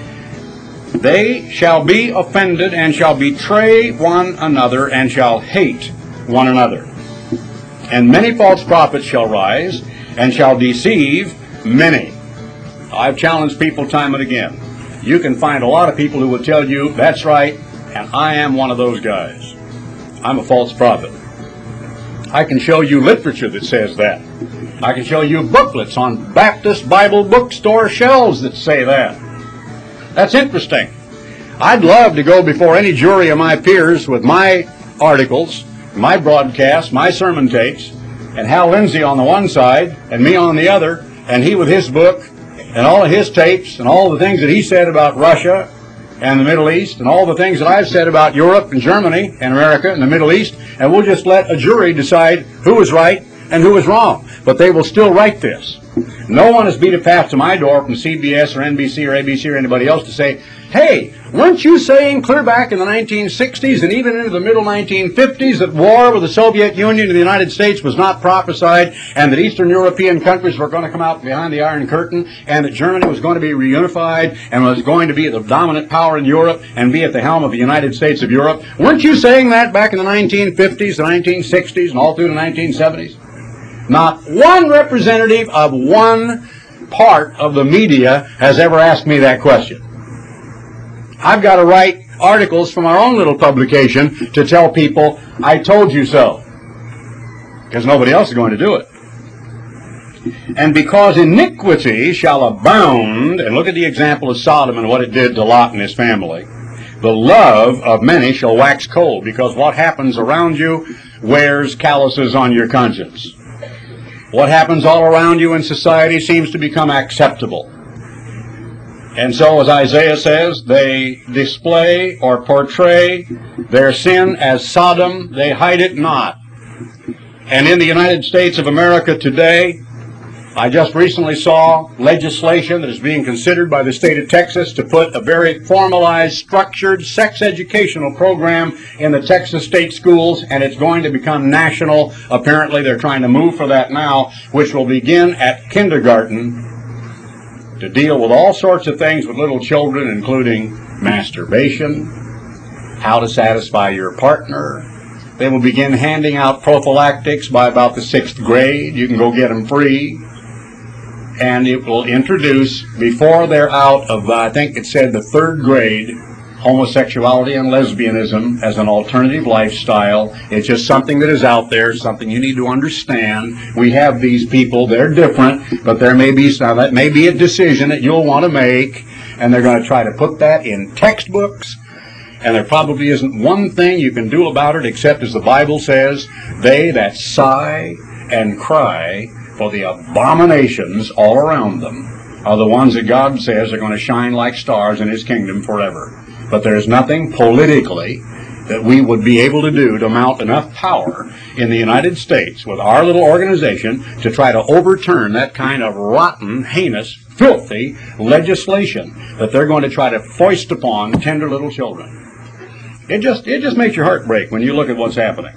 S1: They shall be offended and shall betray one another and shall hate one another. And many false prophets shall rise and shall deceive many. I've challenged people time and again. You can find a lot of people who will tell you, that's right, and I am one of those guys. I'm a false prophet. I can show you literature that says that. I can show you booklets on Baptist Bible bookstore shelves that say that. That's interesting. I'd love to go before any jury of my peers with my articles, my broadcasts, my sermon tapes, and Hal Lindsey on the one side and me on the other, and he with his book and all of his tapes and all the things that he said about Russia and the Middle East and all the things that I've said about Europe and Germany and America and the Middle East, and we'll just let a jury decide who is right and who is wrong. But they will still write this. No one has beat a path to my door from C B S or N B C or A B C or anybody else to say, hey, weren't you saying clear back in the nineteen sixties and even into the middle nineteen fifties that war with the Soviet Union and the United States was not prophesied, and that Eastern European countries were going to come out behind the Iron Curtain, and that Germany was going to be reunified and was going to be the dominant power in Europe and be at the helm of the United States of Europe? Weren't you saying that back in the nineteen fifties, the nineteen sixties, and all through the nineteen seventies? Not one representative of one part of the media has ever asked me that question. I've got to write articles from our own little publication to tell people, I told you so. Because nobody else is going to do it. And because iniquity shall abound, and look at the example of Sodom and what it did to Lot and his family, the love of many shall wax cold, because what happens around you wears calluses on your conscience. What happens all around you in society seems to become acceptable. And so, as Isaiah says, they display or portray their sin as Sodom, they hide it not. And in the United States of America today, I just recently saw legislation that is being considered by the state of Texas to put a very formalized, structured sex educational program in the Texas state schools, and it's going to become national. Apparently, they're trying to move for that now, which will begin at kindergarten to deal with all sorts of things with little children, including masturbation, how to satisfy your partner. They will begin handing out prophylactics by about the sixth grade. You can go get them free. And it will introduce, before they're out of, uh, I think it said the third grade, homosexuality and lesbianism as an alternative lifestyle. It's just something that is out there, something you need to understand. We have these people, they're different, but there may be some, that may be a decision that you'll want to make, and they're going to try to put that in textbooks, and there probably isn't one thing you can do about it except, as the Bible says, they that sigh and cry for the abominations all around them are the ones that God says are going to shine like stars in His kingdom forever. But there's nothing politically that we would be able to do to mount enough power in the United States with our little organization to try to overturn that kind of rotten, heinous, filthy legislation that they're going to try to foist upon tender little children. It just, it just makes your heart break when you look at what's happening.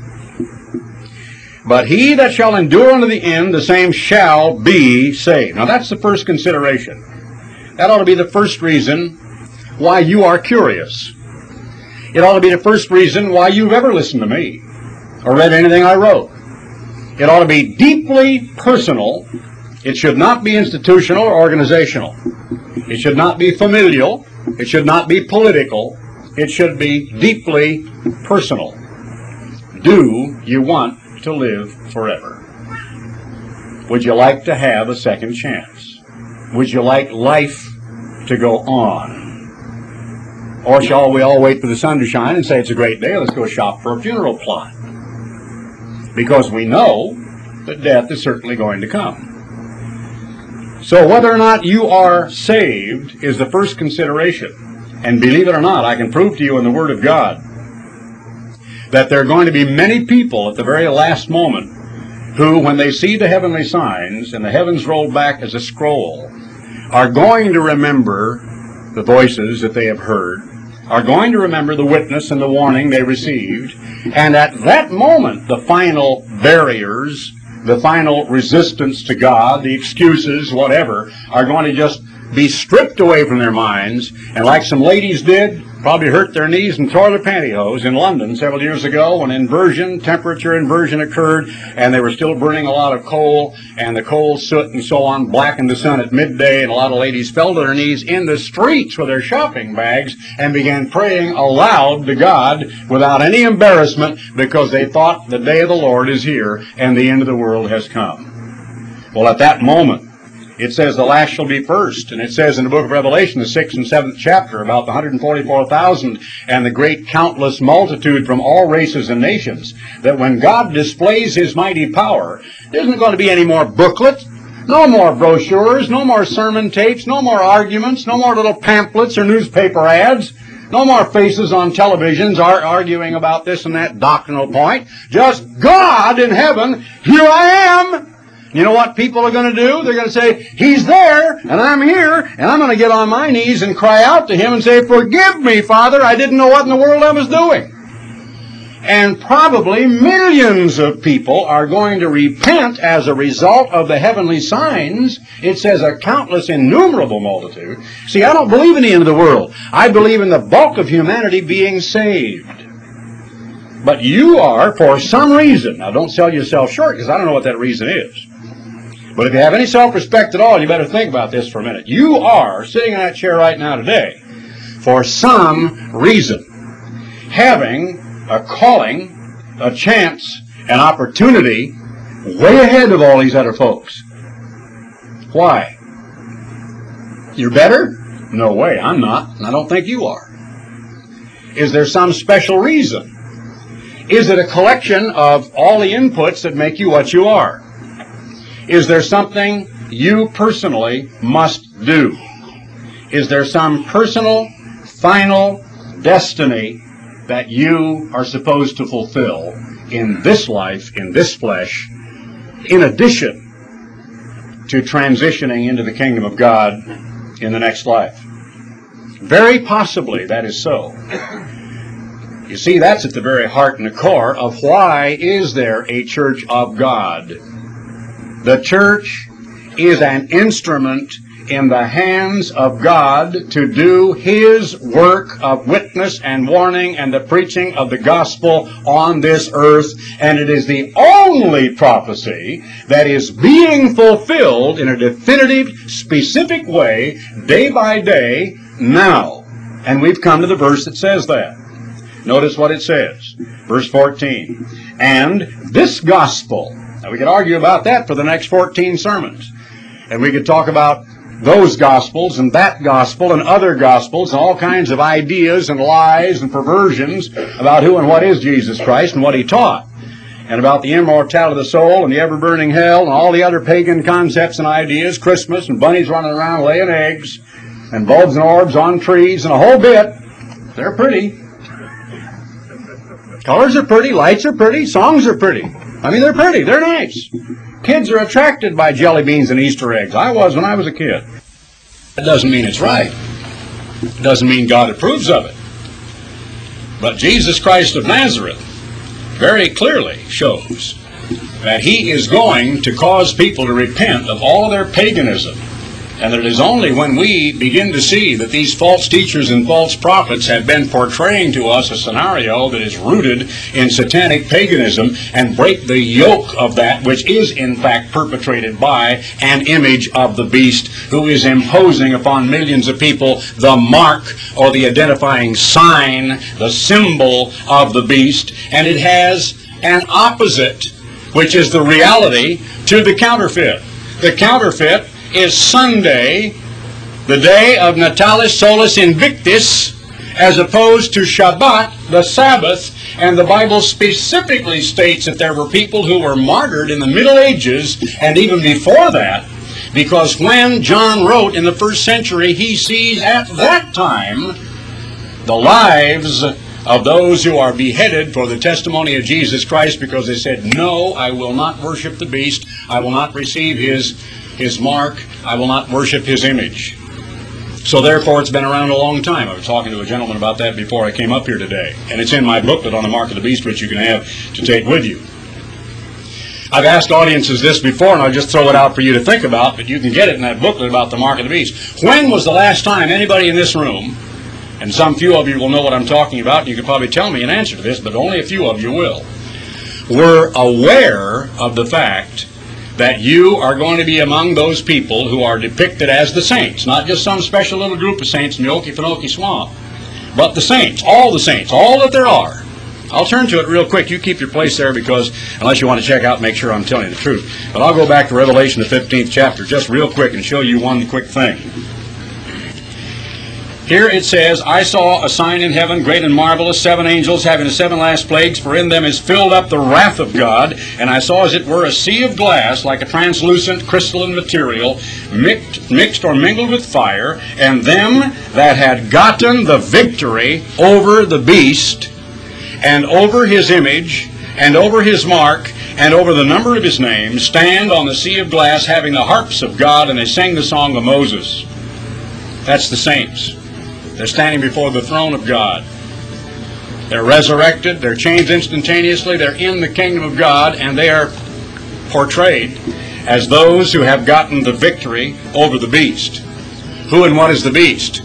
S1: But he that shall endure unto the end, the same shall be saved. Now that's the first consideration. That ought to be the first reason why you are curious. It ought to be the first reason why you've ever listened to me or read anything I wrote. It ought to be deeply personal. It should not be institutional or organizational. It should not be familial. It should not be political. It should be deeply personal. Do you want to live forever? Would you like to have a second chance? Would you like life to go on? Or shall we all wait for the sun to shine and say it's a great day, let's go shop for a funeral plot? Because we know that death is certainly going to come. So whether or not you are saved is the first consideration. And believe it or not, I can prove to you in the Word of God that there are going to be many people at the very last moment who, when they see the heavenly signs and the heavens rolled back as a scroll, are going to remember the voices that they have heard, are going to remember the witness and the warning they received, and at that moment the final barriers, the final resistance to God, the excuses, whatever, are going to just be stripped away from their minds, and like some ladies did, probably hurt their knees and tore their pantyhose in London several years ago when inversion, temperature inversion occurred, and they were still burning a lot of coal, and the coal soot and so on blackened the sun at midday, and a lot of ladies fell to their knees in the streets with their shopping bags and began praying aloud to God without any embarrassment because they thought the day of the Lord is here and the end of the world has come. Well, at that moment, it says the last shall be first, and it says in the book of Revelation, the sixth and seventh chapter, about the one hundred forty-four thousand and the great countless multitude from all races and nations, that when God displays His mighty power, there isn't going to be any more booklets, no more brochures, no more sermon tapes, no more arguments, no more little pamphlets or newspaper ads, no more faces on televisions are arguing about this and that doctrinal point. Just God in heaven, here I am. You know what people are going to do? They're going to say, He's there, and I'm here, and I'm going to get on my knees and cry out to Him and say, forgive me, Father, I didn't know what in the world I was doing. And probably millions of people are going to repent as a result of the heavenly signs. It says a countless, innumerable multitude. See, I don't believe in the end of the world. I believe in the bulk of humanity being saved. But you are, for some reason, now don't sell yourself short because I don't know what that reason is. But if you have any self-respect at all, you better think about this for a minute. You are sitting in that chair right now today for some reason, having a calling, a chance, an opportunity way ahead of all these other folks. Why? You're better? No way, I'm not, and I don't think you are. Is there some special reason? Is it a collection of all the inputs that make you what you are? Is there something you personally must do? Is there some personal, final destiny that you are supposed to fulfill in this life, in this flesh, in addition to transitioning into the kingdom of God in the next life? Very possibly that is so. You see, that's at the very heart and the core of why is there a church of God. The church is an instrument in the hands of God to do His work of witness and warning and the preaching of the gospel on this earth, and it is the only prophecy that is being fulfilled in a definitive, specific way, day by day, now. And we've come to the verse that says that. Notice what it says, verse fourteen. And this gospel, now we could argue about that for the next fourteen sermons. And we could talk about those gospels and that gospel and other gospels and all kinds of ideas and lies and perversions about who and what is Jesus Christ and what He taught.
S2: and about the immortality of the soul and the ever-burning hell and all the other pagan concepts and ideas, Christmas and bunnies running around laying eggs and bulbs and orbs on trees and a whole bit. They're pretty. Colors are pretty, lights are pretty, songs are pretty. I mean, they're pretty, they're nice. Kids are attracted by jelly beans and Easter eggs. I was when I was a kid. That doesn't mean it's right. It doesn't mean God approves of it. But Jesus Christ of Nazareth very clearly shows that he is going to cause people to repent of all of their paganism, and that it is only when we begin to see that these false teachers and false prophets have been portraying to us a scenario that is rooted in satanic paganism and break the yoke of that which is in fact perpetrated by an image of the beast who is imposing upon millions of people the mark or the identifying sign, the symbol of the beast, and it has an opposite, which is the reality, to the counterfeit. The counterfeit is Sunday, the day of Natalis Solis Invictus, as opposed to Shabbat, the Sabbath. And the Bible specifically states that there were people who were martyred in the Middle Ages and even before that, because when John wrote in the first century, he sees at that time the lives of those who are beheaded for the testimony of Jesus Christ, because they said, no, I will not worship the beast, I will not receive his his mark, I will not worship his image. So therefore it's been around a long time. I was talking to a gentleman about that before I came up here today, and it's in my booklet on the mark of the beast, which you can have to take with you. I've asked audiences this before, and I'll just throw it out for you to think about, but you can get it in that booklet about the mark of the beast. When was the last time anybody in this room, and some few of you will know what I'm talking about, and you can probably tell me an answer to this, but only a few of you will, were aware of the fact that you are going to be among those people who are depicted as the saints, not just some special little group of saints in the Okefenokee Swamp, but the saints, all the saints, all that there are. I'll turn to it real quick. You keep your place there, because unless you want to check out and make sure I'm telling you the truth. But I'll go back to Revelation, the fifteenth chapter, just real quick and show you one quick thing. Here it says, I saw a sign in heaven, great and marvelous, seven angels having the seven last plagues, for in them is filled up the wrath of God. And I saw as it were a sea of glass, like a translucent crystalline material, mixed, mixed or mingled with fire, and them that had gotten the victory over the beast, and over his image, and over his mark, and over the number of his name, stand on the sea of glass, having the harps of God, and they sing the song of Moses. That's the saints. They're standing before the throne of God. They're resurrected. They're changed instantaneously. They're in the kingdom of God, and they are portrayed as those who have gotten the victory over the beast. Who and what is the beast?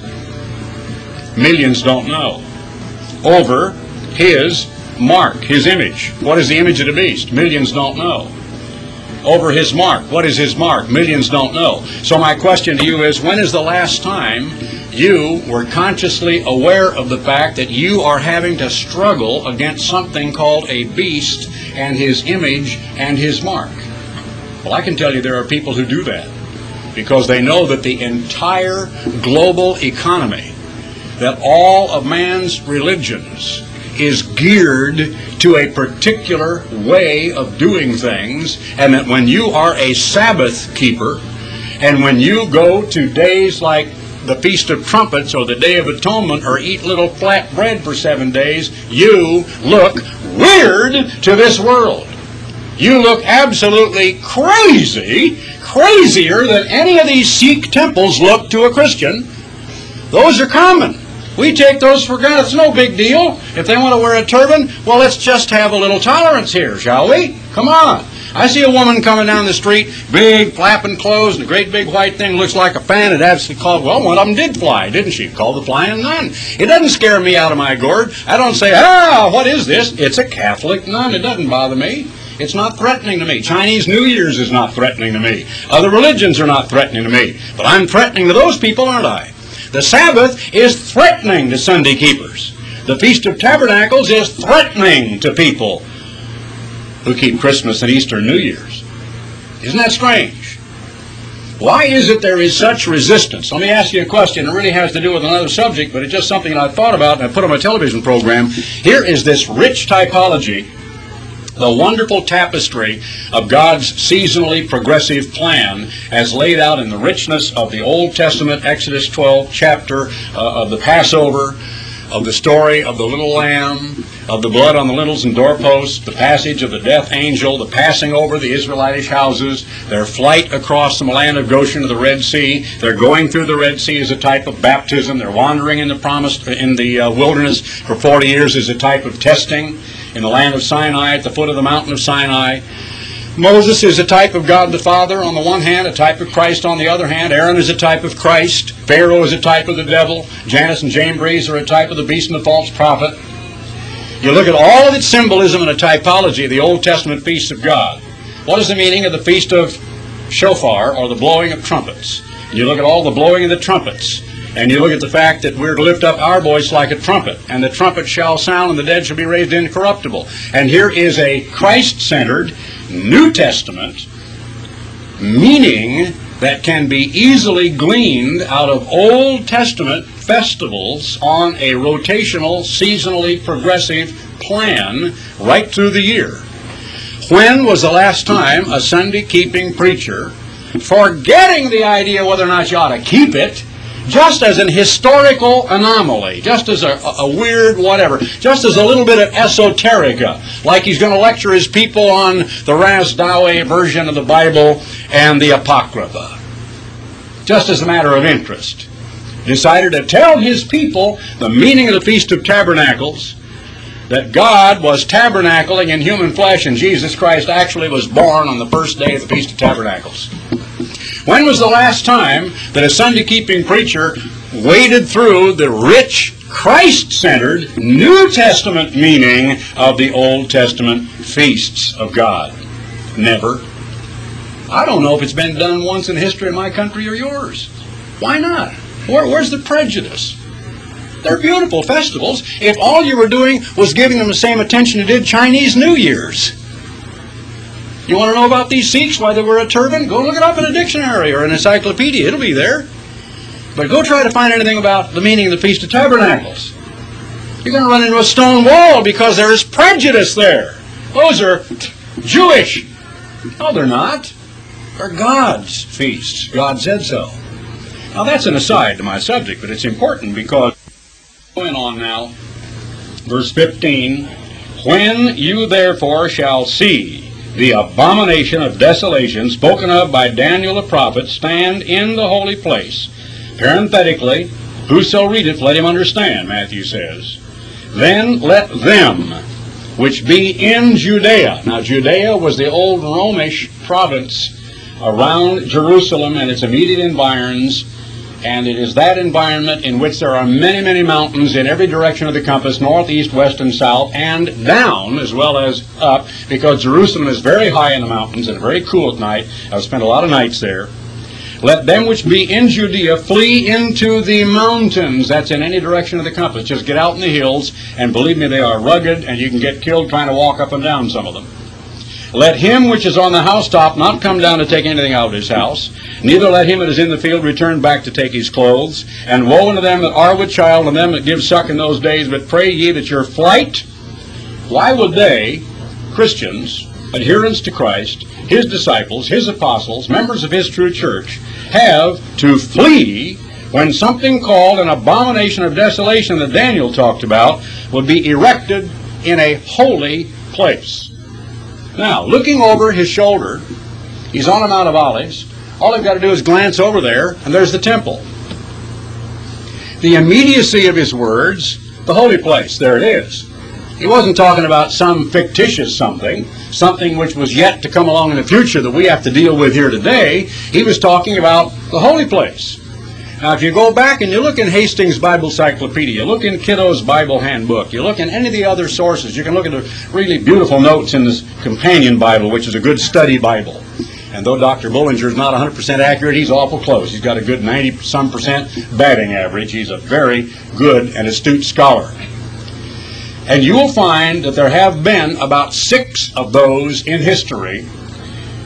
S2: Millions don't know. Over his mark, his image. What is the image of the beast? Millions don't know. Over his mark. What is his mark? Millions don't know. So my question to you is, when is the last time you were consciously aware of the fact that you are having to struggle against something called a beast and his image and his mark? Well, I can tell you there are people who do that, because they know that the entire global economy, that all of man's religions, is geared to a particular way of doing things, and that when you are a Sabbath keeper, and when you go to days like the Feast of Trumpets or the Day of Atonement, or eat little flat bread for seven days, you look weird to this world. You look absolutely crazy, crazier than any of these Sikh temples look to a Christian. Those are common. We take those for granted. It's no big deal. If they want to wear a turban, well, let's just have a little tolerance here, shall we? Come on. I see a woman coming down the street, big flapping clothes, and a great big white thing looks like a fan. It actually called, well, one of them did fly, didn't she? Called the flying nun. It doesn't scare me out of my gourd. I don't say, ah, what is this? It's a Catholic nun. It doesn't bother me. It's not threatening to me. Chinese New Year's is not threatening to me. Other religions are not threatening to me. But I'm threatening to those people, aren't I? The Sabbath is threatening to Sunday keepers. The Feast of Tabernacles is threatening to people who keep Christmas and Easter and New Year's. Isn't that strange? Why is it there is such resistance? Let me ask you a question. It really has to do with another subject, but it's just something that I've thought about and I put on my television program. Here is this rich typology
S1: The wonderful tapestry of God's seasonally progressive plan as laid out in the richness of the Old Testament, Exodus twelve chapter uh, of the Passover, of the story of the little lamb, of the blood on the lintels and doorposts, the passage of the death angel, the passing over the Israelitish houses, their flight across the land of Goshen to the Red Sea, their going through the Red Sea as a type of baptism, their wandering in the promised in the uh, wilderness for forty years as a type of testing, in the land of Sinai, at the foot of the mountain of Sinai. Moses is a type of God the Father on the one hand, a type of Christ on the other hand. Aaron is a type of Christ. Pharaoh is a type of the devil. Jannes and Jambres are a type of the beast and the false prophet. You look at all of its symbolism and a typology of the Old Testament feasts of God. What is the meaning of the feast of shofar, or the blowing of trumpets? And you look at all the blowing of the trumpets, and you look at the fact that we're to lift up our voice like a trumpet, and the trumpet shall sound, and the dead shall be raised incorruptible. And here is a Christ-centered New Testament meaning that can be easily gleaned out of Old Testament festivals on a rotational, seasonally progressive plan right through the year. When was the last time a Sunday-keeping preacher, forgetting the idea whether or not you ought to keep it, just as an historical anomaly, just as a, a weird whatever, just as a little bit of esoterica, like he's going to lecture his people on the Ras Daweh version of the Bible and the Apocrypha, just as a matter of interest, decided to tell his people the meaning of the Feast of Tabernacles, that God was tabernacling in human flesh, and Jesus Christ actually was born on the first day of the Feast of Tabernacles. When was the last time that a Sunday-keeping preacher waded through the rich, Christ-centered New Testament meaning of the Old Testament feasts of God? Never. I don't know if it's been done once in the history of my country or yours. Why not? Where, where's the prejudice? They're beautiful festivals if all you were doing was giving them the same attention you did Chinese New Year's. You want to know about these Sikhs, why they wear a turban? Go look it up in a dictionary or an encyclopedia. It'll be there. But go try to find anything about the meaning of the Feast of Tabernacles. You're going to run into a stone wall because there is prejudice there. Those are Jewish. No, they're not. They're God's feasts. God said so. Now, that's an aside to my subject, but it's important because going on now, verse fifteen, when you therefore shall see the abomination of desolation spoken of by Daniel the prophet stand in the holy place, parenthetically, whoso readeth, let him understand, Matthew says, then let them which be in Judea. Now, Judea was the old Romish province around Jerusalem and its immediate environs, and it is that environment in which there are many, many mountains in every direction of the compass, north, east, west, and south, and down as well as up, because Jerusalem is very high in the mountains and very cool at night. I've spent a lot of nights there. Let them which be in Judea flee into the mountains. That's in any direction of the compass. Just get out in the hills, and believe me, they are rugged, and you can get killed trying to walk up and down some of them. Let him which is on the housetop not come down to take anything out of his house, neither let him that is in the field return back to take his clothes. And woe unto them that are with child, and them that give suck in those days. But pray ye that your flight, why would they, Christians, adherents to Christ, his disciples, his apostles, members of his true church, have to flee when something called an abomination of desolation that Daniel talked about would be erected in a holy place? Now, looking over his shoulder, he's on the Mount of Olives. All I've got to do is glance over there, and there's the temple. The immediacy of his words, the holy place, there it is. He wasn't talking about some fictitious something, something which was yet to come along in the future that we have to deal with here today. He was talking about the holy place. Now, if you go back and you look in Hastings Bible Cyclopedia, you look in Kiddo's Bible Handbook, you look in any of the other sources, you can look at the really beautiful notes in this Companion Bible, which is a good study Bible. And though Doctor Bullinger is not one hundred percent accurate, he's awful close. He's got a good ninety-some percent batting average. He's a very good and astute scholar. And you will find that there have been about six of those in history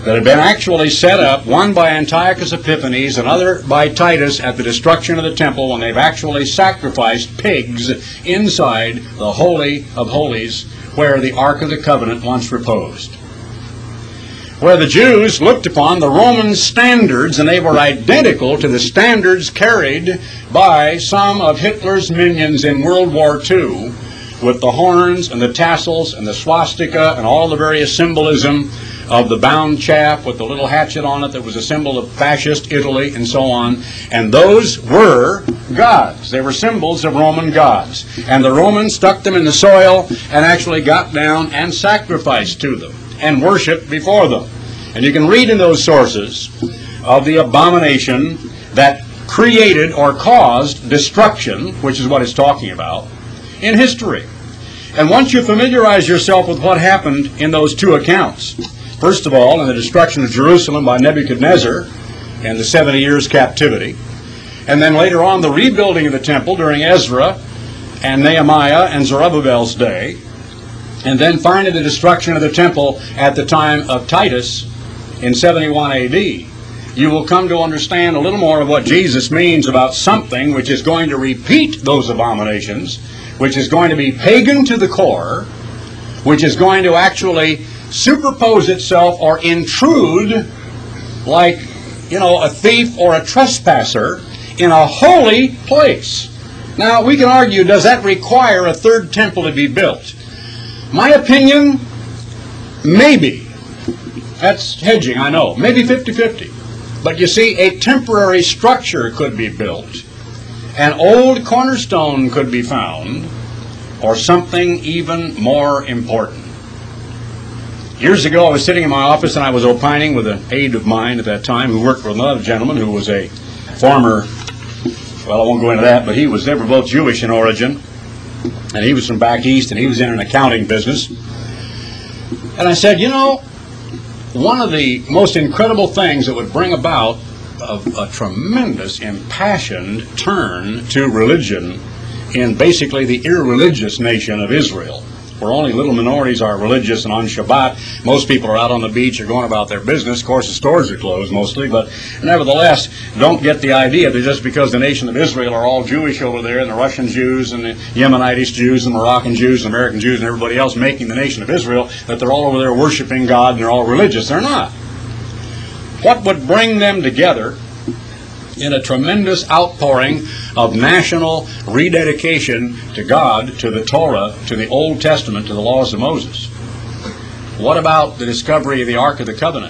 S1: that had been actually set up, one by Antiochus Epiphanes, another by Titus at the destruction of the temple, when they've actually sacrificed pigs inside the Holy of Holies, where the Ark of the Covenant once reposed. Where the Jews looked upon the Roman standards, and they were identical to the standards carried by some of Hitler's minions in World War Two, with the horns and the tassels and the swastika and all the various symbolism of the bound chaff with the little hatchet on it that was a symbol of fascist Italy and so on. And those were gods. They were symbols of Roman gods. And the Romans stuck them in the soil and actually got down and sacrificed to them and worshiped before them. And you can read in those sources of the abomination that created or caused destruction, which is what it's talking about, in history. And once you familiarize yourself with what happened in those two accounts, first of all, in the destruction of Jerusalem by Nebuchadnezzar and the seventy years captivity, and then later on the rebuilding of the temple during Ezra and Nehemiah and Zerubbabel's day, and then finally the destruction of the temple at the time of Titus in seventy-one A D, you will come to understand a little more of what Jesus means about something which is going to repeat those abominations, which is going to be pagan to the core, which is going to actually superpose itself or intrude like, you know, a thief or a trespasser in a holy place. Now, we can argue, does that require a third temple to be built? My opinion, maybe. That's hedging, I know. Maybe fifty-fifty. But you see, a temporary structure could be built. An old cornerstone could be found, or something even more important. Years ago, I was sitting in my office and I was opining with an aide of mine at that time who worked for another gentleman who was a former, well, I won't go into that, but he was, they were both Jewish in origin, and he was from back east, and he was in an accounting business. And I said, you know, one of the most incredible things that would bring about a, a tremendous impassioned turn to religion in basically the irreligious nation of Israel, where only little minorities are religious, and on Shabbat, most people are out on the beach or going about their business. Of course, the stores are closed mostly, but nevertheless, don't get the idea that just because the nation of Israel are all Jewish over there, and the Russian Jews, and the Yemenite Jews, and Moroccan Jews, and American Jews, and everybody else making the nation of Israel, that they're all over there worshiping God, and they're all religious. They're not. What would bring them together in a tremendous outpouring of national rededication to God, to the Torah, to the Old Testament, to the laws of Moses? What about the discovery of the Ark of the Covenant?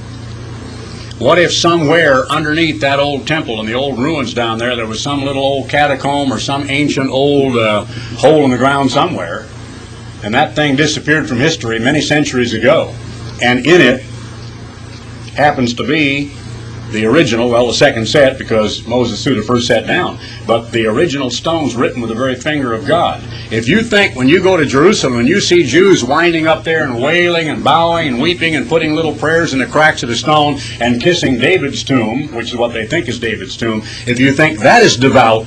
S1: What if somewhere underneath that old temple and the old ruins down there, there was some little old catacomb or some ancient old uh, hole in the ground somewhere, and that thing disappeared from history many centuries ago, and in it happens to be the original, well, the second set, because Moses threw the first set down, but the original stones written with the very finger of God. If you think when you go to Jerusalem and you see Jews winding up there and wailing and bowing and weeping and putting little prayers in the cracks of the stone and kissing David's tomb, which is what they think is David's tomb, if you think that is devout,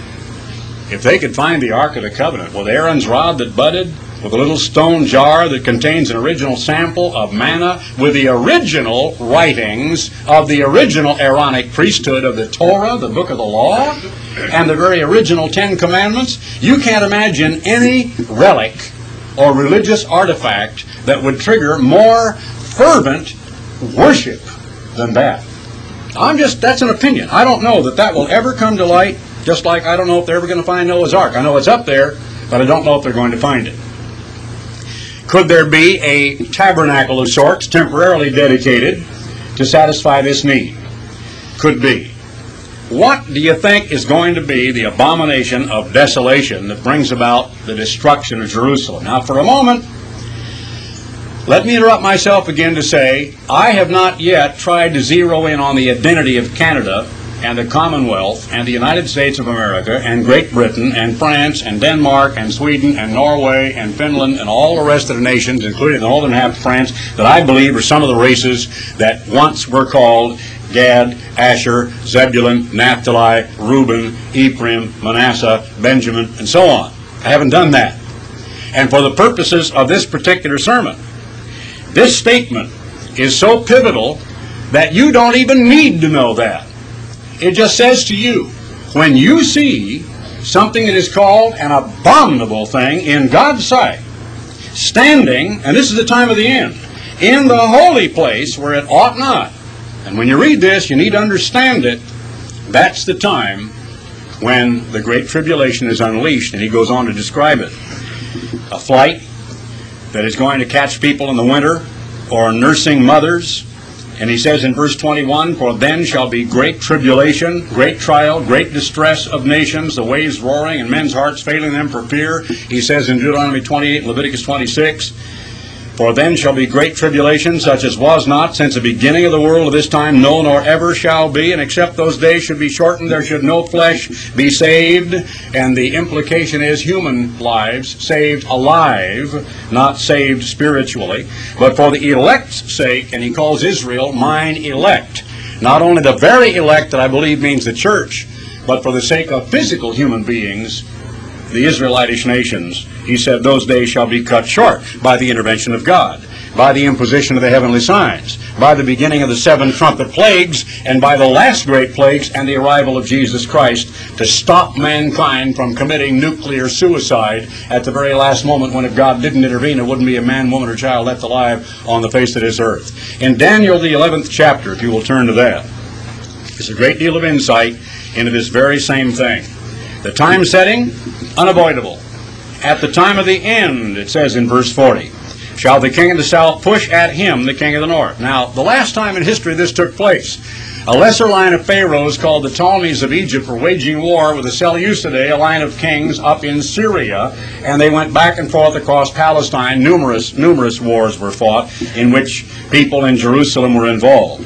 S1: if they could find the Ark of the Covenant with Aaron's rod that budded, with a little stone jar that contains an original sample of manna, with the original writings of the original Aaronic priesthood of the Torah, the book of the law, and the very original Ten Commandments, you can't imagine any relic or religious artifact that would trigger more fervent worship than that. I'm just, that's an opinion. I don't know that that will ever come to light, just like I don't know if they're ever going to find Noah's Ark. I know it's up there, but I don't know if they're going to find it. Could there be a tabernacle of sorts temporarily dedicated to satisfy this need? Could be. What do you think is going to be the abomination of desolation that brings about the destruction of Jerusalem? Now, for a moment, let me interrupt myself again to say I have not yet tried to zero in on the identity of Canada and the Commonwealth and the United States of America and Great Britain and France and Denmark and Sweden and Norway and Finland and all the rest of the nations, including the northern half of France, that I believe are some of the races that once were called Gad, Asher, Zebulun, Naphtali, Reuben, Ephraim, Manasseh, Benjamin, and so on. I haven't done that. And for the purposes of this particular sermon, this statement is so pivotal that you don't even need to know that. It just says to you, when you see something that is called an abominable thing in God's sight, standing, and this is the time of the end, in the holy place where it ought not. And when you read this, you need to understand it. That's the time when the Great Tribulation is unleashed, and he goes on to describe it. A flight that is going to catch people in the winter, or nursing mothers. And he says in verse twenty-one, for then shall be great tribulation, great trial, great distress of nations, the waves roaring, and men's hearts failing them for fear. He says in Deuteronomy twenty-eight, Leviticus twenty-six, for then shall be great tribulation, such as was not since the beginning of the world to this time, no, nor ever shall be. And except those days should be shortened, there should no flesh be saved. And the implication is human lives, saved alive, not saved spiritually. But for the elect's sake, and he calls Israel mine elect. Not only the very elect that I believe means the church, but for the sake of physical human beings, the Israelitish nations, he said, those days shall be cut short by the intervention of God, by the imposition of the heavenly signs, by the beginning of the seven trumpet plagues, and by the last great plagues and the arrival of Jesus Christ to stop mankind from committing nuclear suicide at the very last moment, when if God didn't intervene, there wouldn't be a man, woman, or child left alive on the face of this earth. In Daniel, the eleventh chapter, if you will turn to that, there's a great deal of insight into this very same thing. The time setting, unavoidable. At the time of the end, it says in verse forty, shall the king of the south push at him the king of the north. Now, the last time in history this took place, a lesser line of pharaohs called the Ptolemies of Egypt were waging war with the Seleucidae, a line of kings up in Syria, and they went back and forth across Palestine. Numerous, numerous wars were fought in which people in Jerusalem were involved.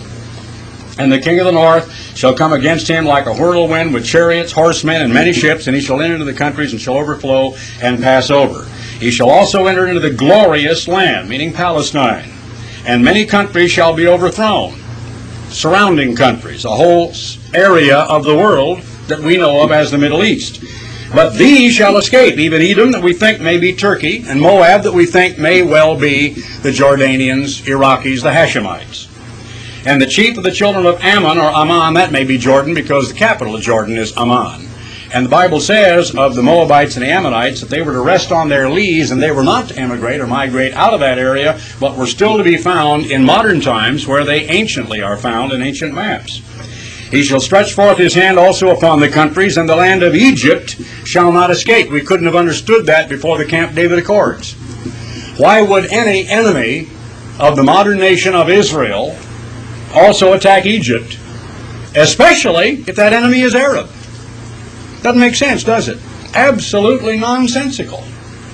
S1: And the king of the north shall come against him like a whirlwind with chariots, horsemen, and many ships, and he shall enter into the countries and shall overflow and pass over. He shall also enter into the glorious land, meaning Palestine, and many countries shall be overthrown, surrounding countries, a whole area of the world that we know of as the Middle East. But these shall escape, even Edom, that we think may be Turkey, and Moab, that we think may well be the Jordanians, Iraqis, the Hashemites. And the chief of the children of Ammon, or Ammon, that may be Jordan, because the capital of Jordan is Ammon. And the Bible says of the Moabites and the Ammonites that they were to rest on their lees, and they were not to emigrate or migrate out of that area, but were still to be found in modern times where they anciently are found in ancient maps. He shall stretch forth his hand also upon the countries, and the land of Egypt shall not escape. We couldn't have understood that before the Camp David Accords. Why would any enemy of the modern nation of Israel also attack Egypt, especially if that enemy is Arab? Doesn't make sense, does it? Absolutely nonsensical.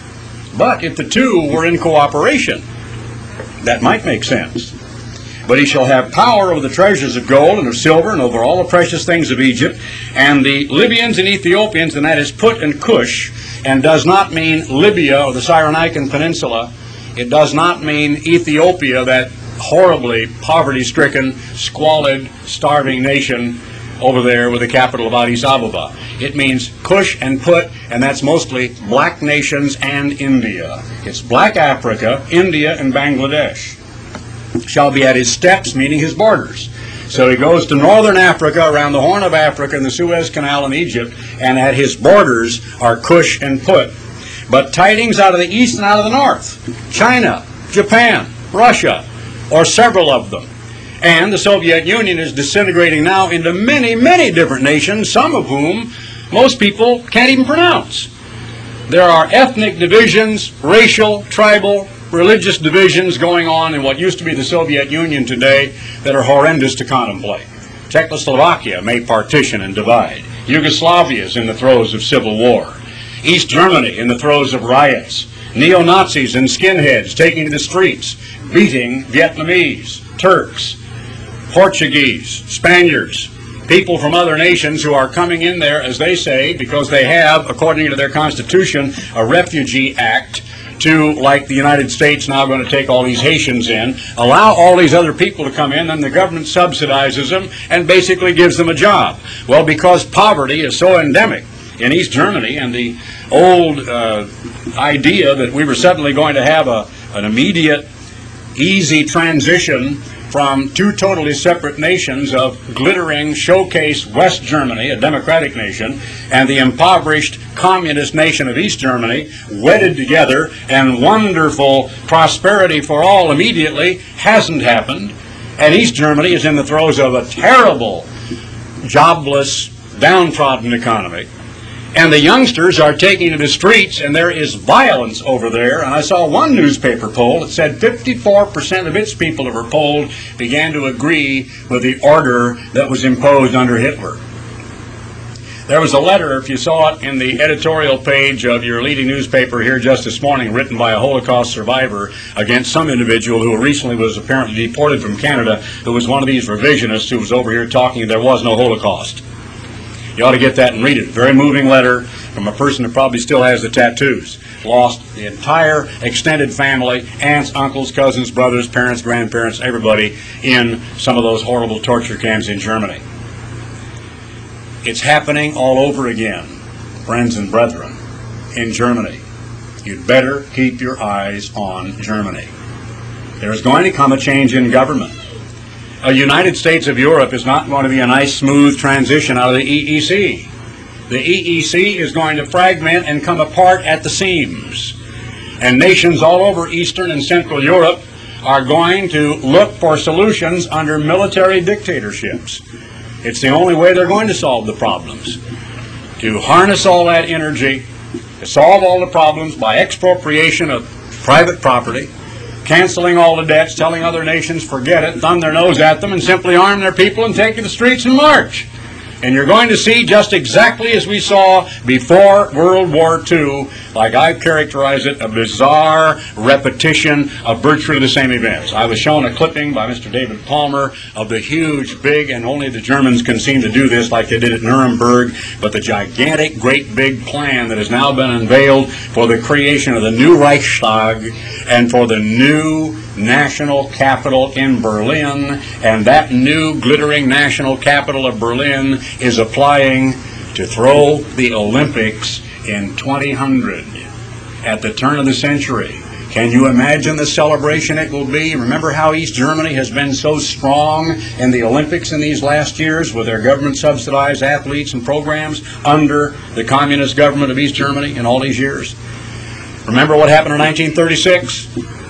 S1: But if the two were in cooperation, that might make sense. But he shall have power over the treasures of gold and of silver and over all the precious things of Egypt, and the Libyans and Ethiopians, and that is Put and Cush, and does not mean Libya or the Cyrenaican Peninsula. It does not mean Ethiopia, that horribly poverty-stricken, squalid, starving nation over there with the capital of Addis Ababa. It means Cush and Put, and that's mostly black nations and India. It's black Africa, India, and Bangladesh. Shall be at his steps, meaning his borders. So he goes to northern Africa, around the Horn of Africa and the Suez Canal in Egypt, and at his borders are Cush and Put. But tidings out of the east and out of the north, China, Japan, Russia, or several of them. And the Soviet Union is disintegrating now into many, many different nations, some of whom most people can't even pronounce. There are ethnic divisions, racial, tribal, religious divisions going on in what used to be the Soviet Union today that are horrendous to contemplate. Czechoslovakia may partition and divide. Yugoslavia is in the throes of civil war. East Germany in the throes of riots. Neo-Nazis and skinheads taking to the streets, beating Vietnamese, Turks, Portuguese, Spaniards, people from other nations who are coming in there, as they say, because they have, according to their constitution, a refugee act to, like the United States now going to take all these Haitians in, allow all these other people to come in, then the government subsidizes them and basically gives them a job. Well, because poverty is so endemic in East Germany, and the old uh, idea that we were suddenly going to have a, an immediate easy transition from two totally separate nations of glittering showcase West Germany, a democratic nation, and the impoverished communist nation of East Germany, wedded together, and wonderful prosperity for all immediately hasn't happened. And East Germany is in the throes of a terrible, jobless, downtrodden economy. And the youngsters are taking to the streets, and there is violence over there. And I saw one newspaper poll that said fifty-four percent of its people that were polled began to agree with the order that was imposed under Hitler. There was a letter, if you saw it in the editorial page of your leading newspaper here just this morning, written by a Holocaust survivor against some individual who recently was apparently deported from Canada, who was one of these revisionists who was over here talking there was no Holocaust. You ought to get that and read it. Very moving letter from a person who probably still has the tattoos. Lost the entire extended family, aunts, uncles, cousins, brothers, parents, grandparents, everybody in some of those horrible torture camps in Germany. It's happening all over again, friends and brethren, in Germany. You'd better keep your eyes on Germany. There's going to come a change in government. A United States of Europe is not going to be a nice, smooth transition out of the E E C. The E E C is going to fragment and come apart at the seams. And nations all over Eastern and Central Europe are going to look for solutions under military dictatorships. It's the only way they're going to solve the problems. To harness all that energy, to solve all the problems by expropriation of private property, canceling all the debts, telling other nations forget it, thumb their nose at them, and simply arm their people and take to the streets and march. And you're going to see just exactly as we saw before World War Two, like I've characterized it, a bizarre repetition of virtually the same events. I was shown a clipping by Mister David Palmer of the huge, big, and only the Germans can seem to do this like they did at Nuremberg, but the gigantic, great, big plan that has now been unveiled for the creation of the new Reichstag and for the new national capital in Berlin. And that new glittering national capital of Berlin is applying to throw the Olympics in twenty hundred at the turn of the century. Can you imagine the celebration it will be? Remember how East Germany has been so strong in the Olympics in these last years with their government-subsidized athletes and programs under the communist government of East Germany in all these years? Remember what happened in nineteen thirty-six?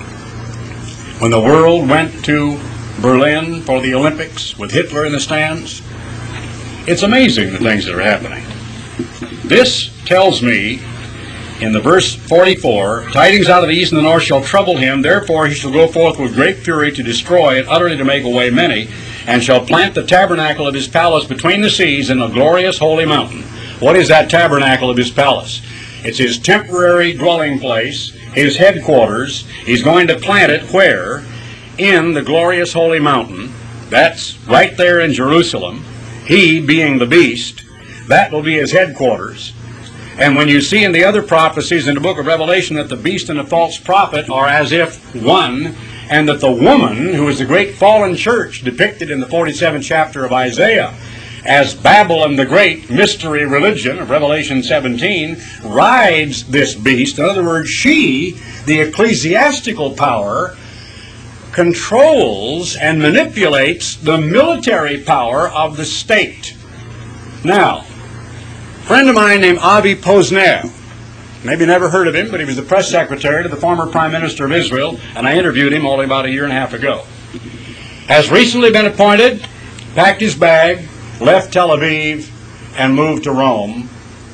S1: When the world went to Berlin for the Olympics with Hitler in the stands? It's amazing the things that are happening. This tells me in the verse forty-four, tidings out of the east and the north shall trouble him, therefore he shall go forth with great fury to destroy and utterly to make away many, and shall plant the tabernacle of his palace between the seas in a glorious holy mountain. What is that tabernacle of his palace? It's his temporary dwelling place, his headquarters. He's going to plant it where? In the glorious holy mountain. That's right there in Jerusalem. He being the beast, that will be his headquarters. And when you see in the other prophecies in the book of Revelation that the beast and the false prophet are as if one, and that the woman, who is the great fallen church depicted in the forty-seventh chapter of Isaiah as Babylon the Great, mystery religion of Revelation seventeen, rides this beast. In other words, she, the ecclesiastical power, controls and manipulates the military power of the state. Now, a friend of mine named Avi Posner, maybe never heard of him, but he was the press secretary to the former Prime Minister of Israel, and I interviewed him only about a year and a half ago, has recently been appointed, packed his bag, left Tel Aviv, and moved to Rome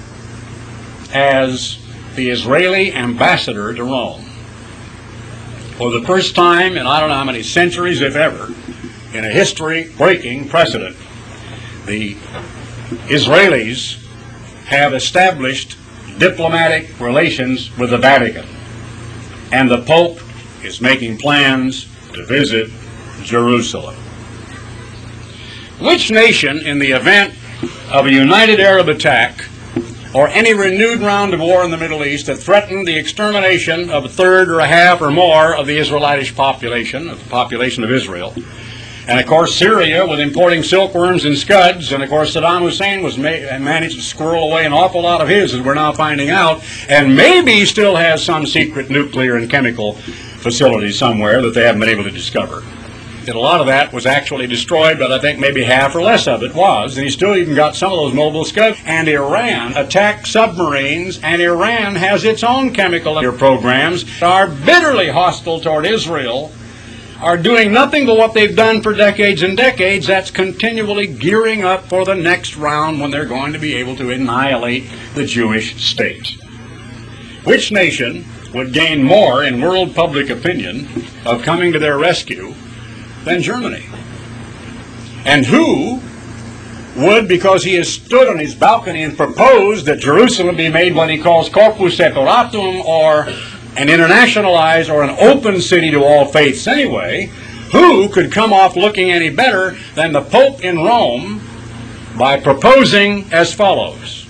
S1: as the Israeli ambassador to Rome. For the first time in I don't know how many centuries, if ever, in a history-breaking precedent, the Israelis have established diplomatic relations with the Vatican, and the Pope is making plans to visit Jerusalem. Which nation, in the event of a united Arab attack or any renewed round of war in the Middle East that threatened the extermination of a third or a half or more of the Israelitish population, of the population of Israel, and of course Syria with importing silkworms and scuds, and of course Saddam Hussein was ma- managed to squirrel away an awful lot of his, as we're now finding out, and maybe still has some secret nuclear and chemical facility somewhere that they haven't been able to discover. And a lot of that was actually destroyed, but I think maybe half or less of it was. And he still even got some of those mobile scubs. And Iran attacked submarines, and Iran has its own chemical programs that are bitterly hostile toward Israel, are doing nothing but what they've done for decades and decades. That's continually gearing up for the next round when they're going to be able to annihilate the Jewish state. Which nation would gain more in world public opinion of coming to their rescue than Germany? And who would, because he has stood on his balcony and proposed that Jerusalem be made what he calls corpus separatum, or an internationalized or an open city to all faiths anyway, who could come off looking any better than the Pope in Rome by proposing as follows?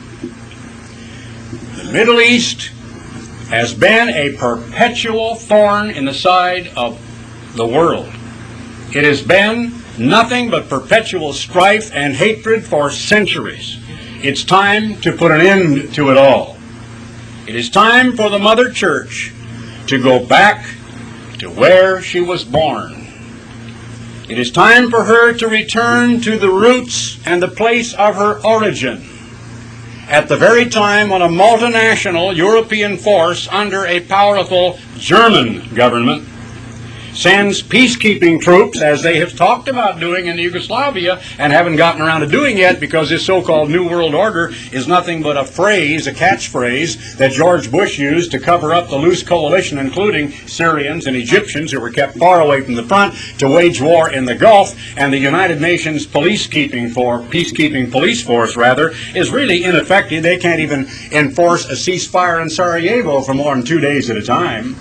S1: The Middle East has been a perpetual thorn in the side of the world. It has been nothing but perpetual strife and hatred for centuries. It's time to put an end to it all. It is time for the Mother Church to go back to where she was born. It is time for her to return to the roots and the place of her origin, at the very time when a multinational European force under a powerful German government sends peacekeeping troops, as they have talked about doing in Yugoslavia and haven't gotten around to doing yet, because this so-called New World Order is nothing but a phrase, a catchphrase that George Bush used to cover up the loose coalition, including Syrians and Egyptians who were kept far away from the front to wage war in the Gulf. And the United Nations policekeeping for peacekeeping police force rather is really ineffective. They can't even enforce a ceasefire in Sarajevo for more than two days at a time.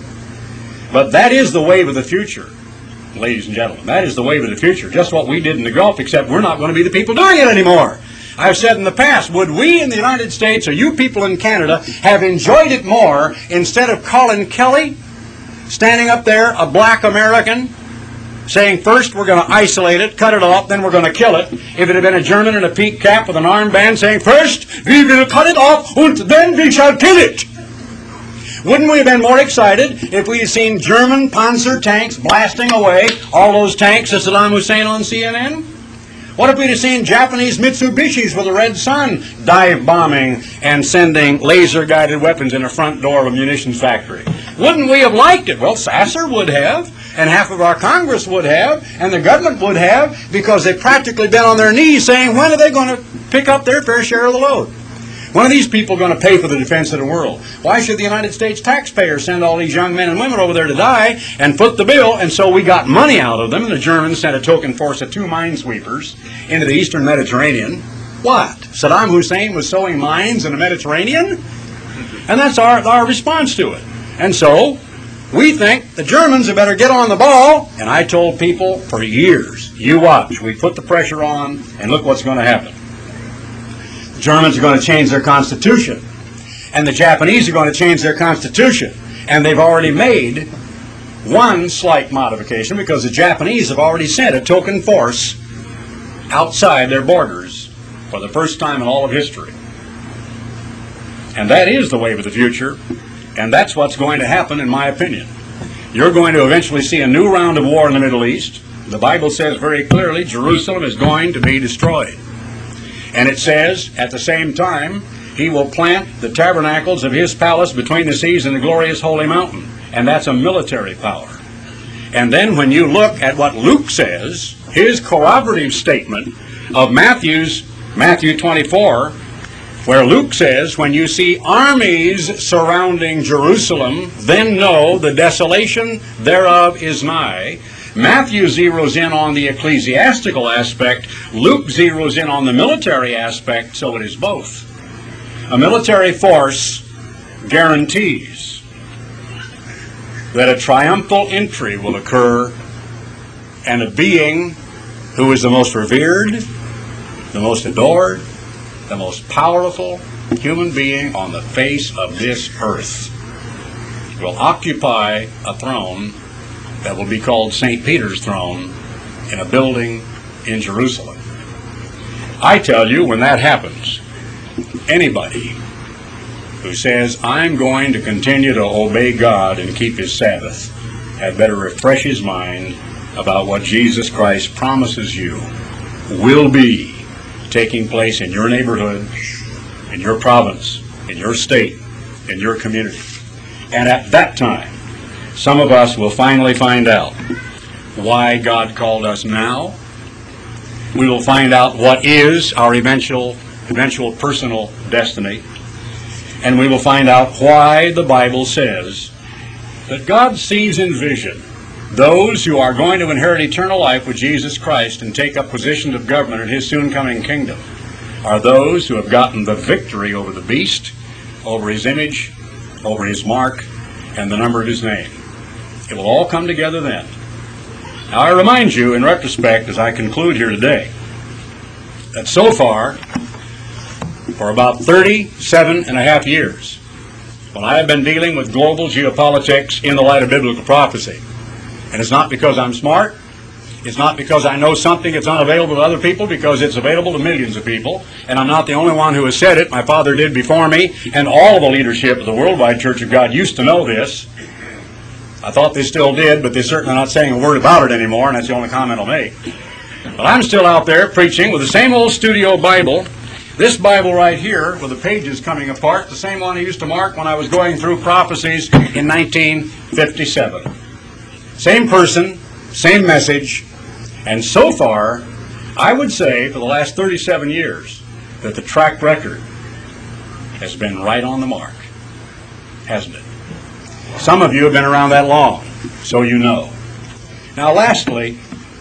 S1: But that is the wave of the future, ladies and gentlemen. That is the wave of the future. Just what we did in the Gulf, except we're not going to be the people doing it anymore. I've said in the past, would we in the United States, or you people in Canada, have enjoyed it more instead of Colin Kelly standing up there, a black American, saying first we're going to isolate it, cut it off, then we're going to kill it, if it had been a German in a peaked cap with an armband saying first we will cut it off and then we shall kill it? Wouldn't we have been more excited if we had seen German Panzer tanks blasting away all those tanks of Saddam Hussein on C N N? What if we'd have seen Japanese Mitsubishis with the red sun dive bombing and sending laser-guided weapons in the front door of a munitions factory? Wouldn't we have liked it? Well, Sasser would have, and half of our Congress would have, and the government would have, because they've practically been on their knees saying, when are they going to pick up their fair share of the load? When are these people going to pay for the defense of the world? Why should the United States taxpayers send all these young men and women over there to die and foot the bill? And so we got money out of them, and the Germans sent a token force of two minesweepers into the eastern Mediterranean. What? Saddam Hussein was sowing mines in the Mediterranean? And that's our, our response to it. And so we think the Germans had better get on the ball. And I told people for years, you watch. We put the pressure on, and look what's going to happen. Germans are going to change their constitution, and the Japanese are going to change their constitution, and they've already made one slight modification, because the Japanese have already sent a token force outside their borders for the first time in all of history. And that is the wave of the future, and that's what's going to happen, in my opinion. You're going to eventually see a new round of war in the Middle East. The Bible says very clearly Jerusalem is going to be destroyed. And it says, at the same time, he will plant the tabernacles of his palace between the seas and the glorious holy mountain. And that's a military power. And then when you look at what Luke says, his corroborative statement of Matthew's, Matthew twenty-four, where Luke says, when you see armies surrounding Jerusalem, then know the desolation thereof is nigh. Matthew zeroes in on the ecclesiastical aspect. Luke zeroes in on the military aspect, so it is both. A military force guarantees that a triumphal entry will occur, and a being who is the most revered, the most adored, the most powerful human being on the face of this earth will occupy a throne that will be called Saint Peter's throne in a building in Jerusalem. I tell you, when that happens, anybody who says, I'm going to continue to obey God and keep His Sabbath, had better refresh his mind about what Jesus Christ promises you will be taking place in your neighborhood, in your province, in your state, in your community. And at that time, some of us will finally find out why God called us now. We will find out what is our eventual, eventual personal destiny. And we will find out why the Bible says that God sees in vision those who are going to inherit eternal life with Jesus Christ and take up positions of government in His soon coming kingdom are those who have gotten the victory over the beast, over his image, over his mark, and the number of his name. It will all come together then. Now I remind you in retrospect as I conclude here today that so far, for about thirty-seven and a half years, when I have been dealing with global geopolitics in the light of biblical prophecy, and it's not because I'm smart, it's not because I know something that's unavailable to other people, because it's available to millions of people, and I'm not the only one who has said it. My father did before me, and all the leadership of the Worldwide Church of God used to know this. I thought they still did, but they're certainly not saying a word about it anymore, and that's the only comment I'll make. But I'm still out there preaching with the same old studio Bible, this Bible right here with the pages coming apart, the same one I used to mark when I was going through prophecies in nineteen fifty-seven. Same person, same message, and so far, I would say for the last thirty-seven years that the track record has been right on the mark, hasn't it? Some of you have been around that long, so you know. Now lastly,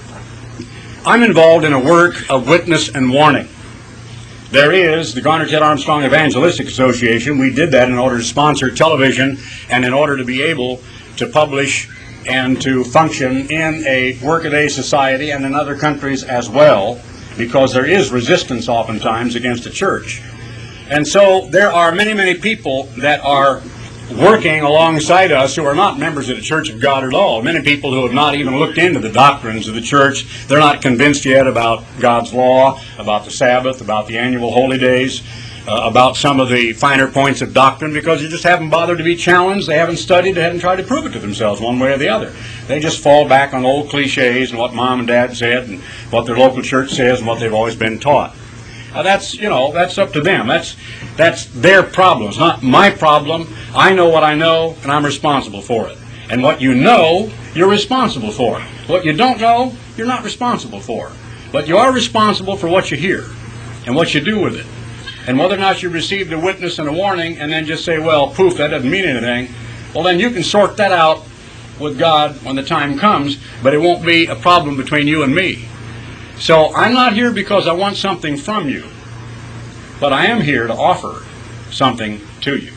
S1: I'm involved in a work of witness and warning. There is the Garner Ted Armstrong Evangelistic Association. We did that in order to sponsor television and in order to be able to publish and to function in a workaday society and in other countries as well, because there is resistance oftentimes against the church. And so there are many, many people that are working alongside us who are not members of the Church of God at all. Many people who have not even looked into the doctrines of the church. They're not convinced yet about God's law, about the Sabbath, about the annual holy days, uh, about some of the finer points of doctrine, because they just haven't bothered to be challenged. They haven't studied. They haven't tried to prove it to themselves one way or the other. They just fall back on old cliches and what mom and dad said and what their local church says and what they've always been taught. Now that's, you know, that's up to them. That's that's their problem. It's not my problem. I know what I know, and I'm responsible for it. And what you know, you're responsible for. What you don't know, you're not responsible for. But you are responsible for what you hear and what you do with it. And whether or not you received a witness and a warning and then just say, well, poof, that doesn't mean anything, well, then you can sort that out with God when the time comes, but it won't be a problem between you and me. So I'm not here because I want something from you, but I am here to offer something to you.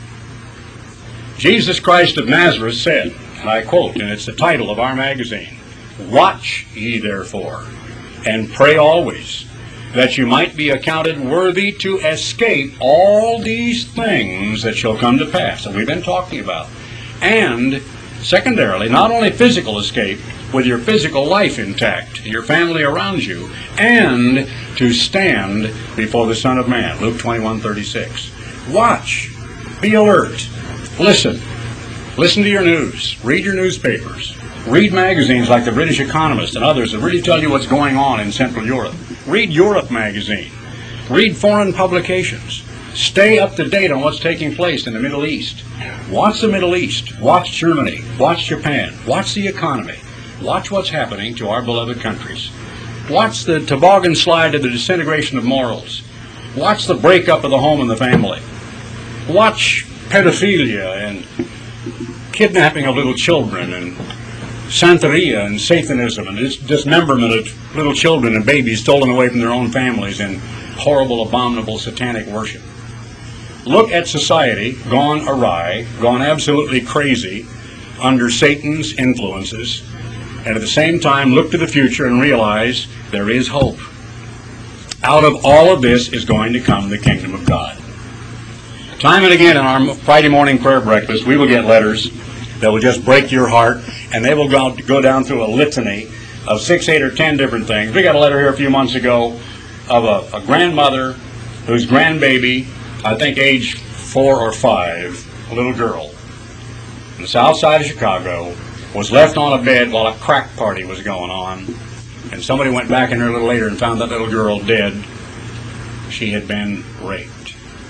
S1: Jesus Christ of Nazareth said, and I quote, and it's the title of our magazine, "Watch ye therefore, and pray always, that you might be accounted worthy to escape all these things that shall come to pass," that we've been talking about. And secondarily, not only physical escape, with your physical life intact, your family around you, and to stand before the Son of Man. Luke twenty-one thirty-six. Watch. Be alert. Listen. Listen to your news. Read your newspapers. Read magazines like the British Economist and others that really tell you what's going on in Central Europe. Read Europe magazine. Read foreign publications. Stay up to date on what's taking place in the Middle East. Watch the Middle East. Watch Germany. Watch Japan. Watch the economy. Watch what's happening to our beloved countries. Watch the toboggan slide to the disintegration of morals. Watch the breakup of the home and the family. Watch pedophilia and kidnapping of little children and Santeria and Satanism and dis- dismemberment of little children and babies stolen away from their own families and horrible, abominable, satanic worship. Look at society gone awry, gone absolutely crazy under Satan's influences, and at the same time look to the future and realize there is hope. Out of all of this is going to come the kingdom of God. Time and again in our Friday morning prayer breakfast, we will get letters that will just break your heart, and they will go, go down through a litany of six, eight, or ten different things. We got a letter here a few months ago of a, a grandmother whose grandbaby, I think age four or five, a little girl, in the south side of Chicago, was left on a bed while a crack party was going on, and somebody went back in there a little later and found that little girl dead. She had been raped.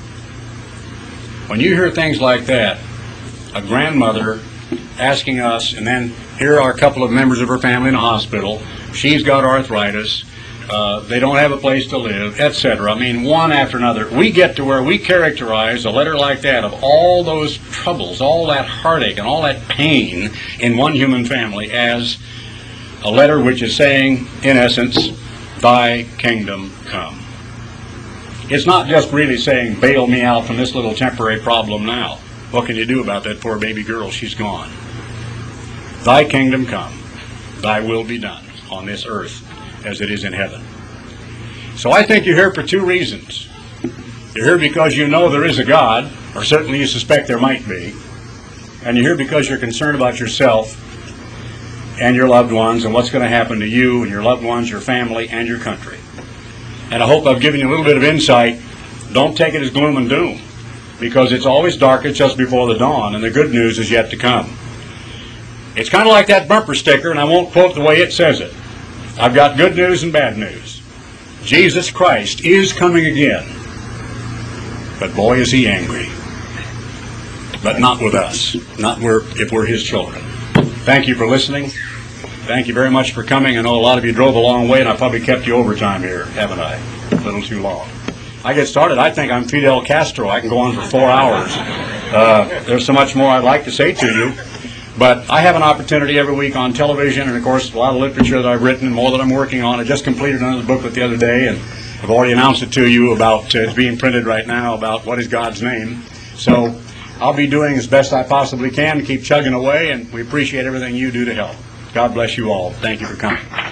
S1: When you hear things like that, a grandmother asking us, and then here are a couple of members of her family in a hospital, she's got arthritis, uh, they don't have a place to live, et cetera. I mean, one after another. We get to where we characterize a letter like that of all those troubles, all that heartache, and all that pain in one human family as a letter which is saying, in essence, thy kingdom come. It's not just really saying, bail me out from this little temporary problem now. What can you do about that poor baby girl? She's gone. Thy kingdom come, thy will be done on this earth as it is in heaven. So I think you're here for two reasons. You're here because you know there is a God, or certainly you suspect there might be. And you're here because you're concerned about yourself and your loved ones and what's going to happen to you and your loved ones, your family, and your country. And I hope I've given you a little bit of insight. Don't take it as gloom and doom, because it's always darkest just before the dawn, and the good news is yet to come. It's kind of like that bumper sticker, and I won't quote the way it says it. I've got good news and bad news. Jesus Christ is coming again. But boy, is he angry. But not with us. Not where, if we're his children. Thank you for listening. Thank you very much for coming. I know a lot of you drove a long way, and I probably kept you overtime here, haven't I? A little too long. I get started, I think I'm Fidel Castro. I can go on for four hours. Uh, there's so much more I'd like to say to you. But I have an opportunity every week on television, and of course a lot of literature that I've written and more that I'm working on. I just completed another booklet the other day, and I've already announced it to you about, uh, it's being printed right now, about what is God's name. So I'll be doing as best I possibly can to keep chugging away, and we appreciate everything you do to help. God bless you all. Thank you for coming.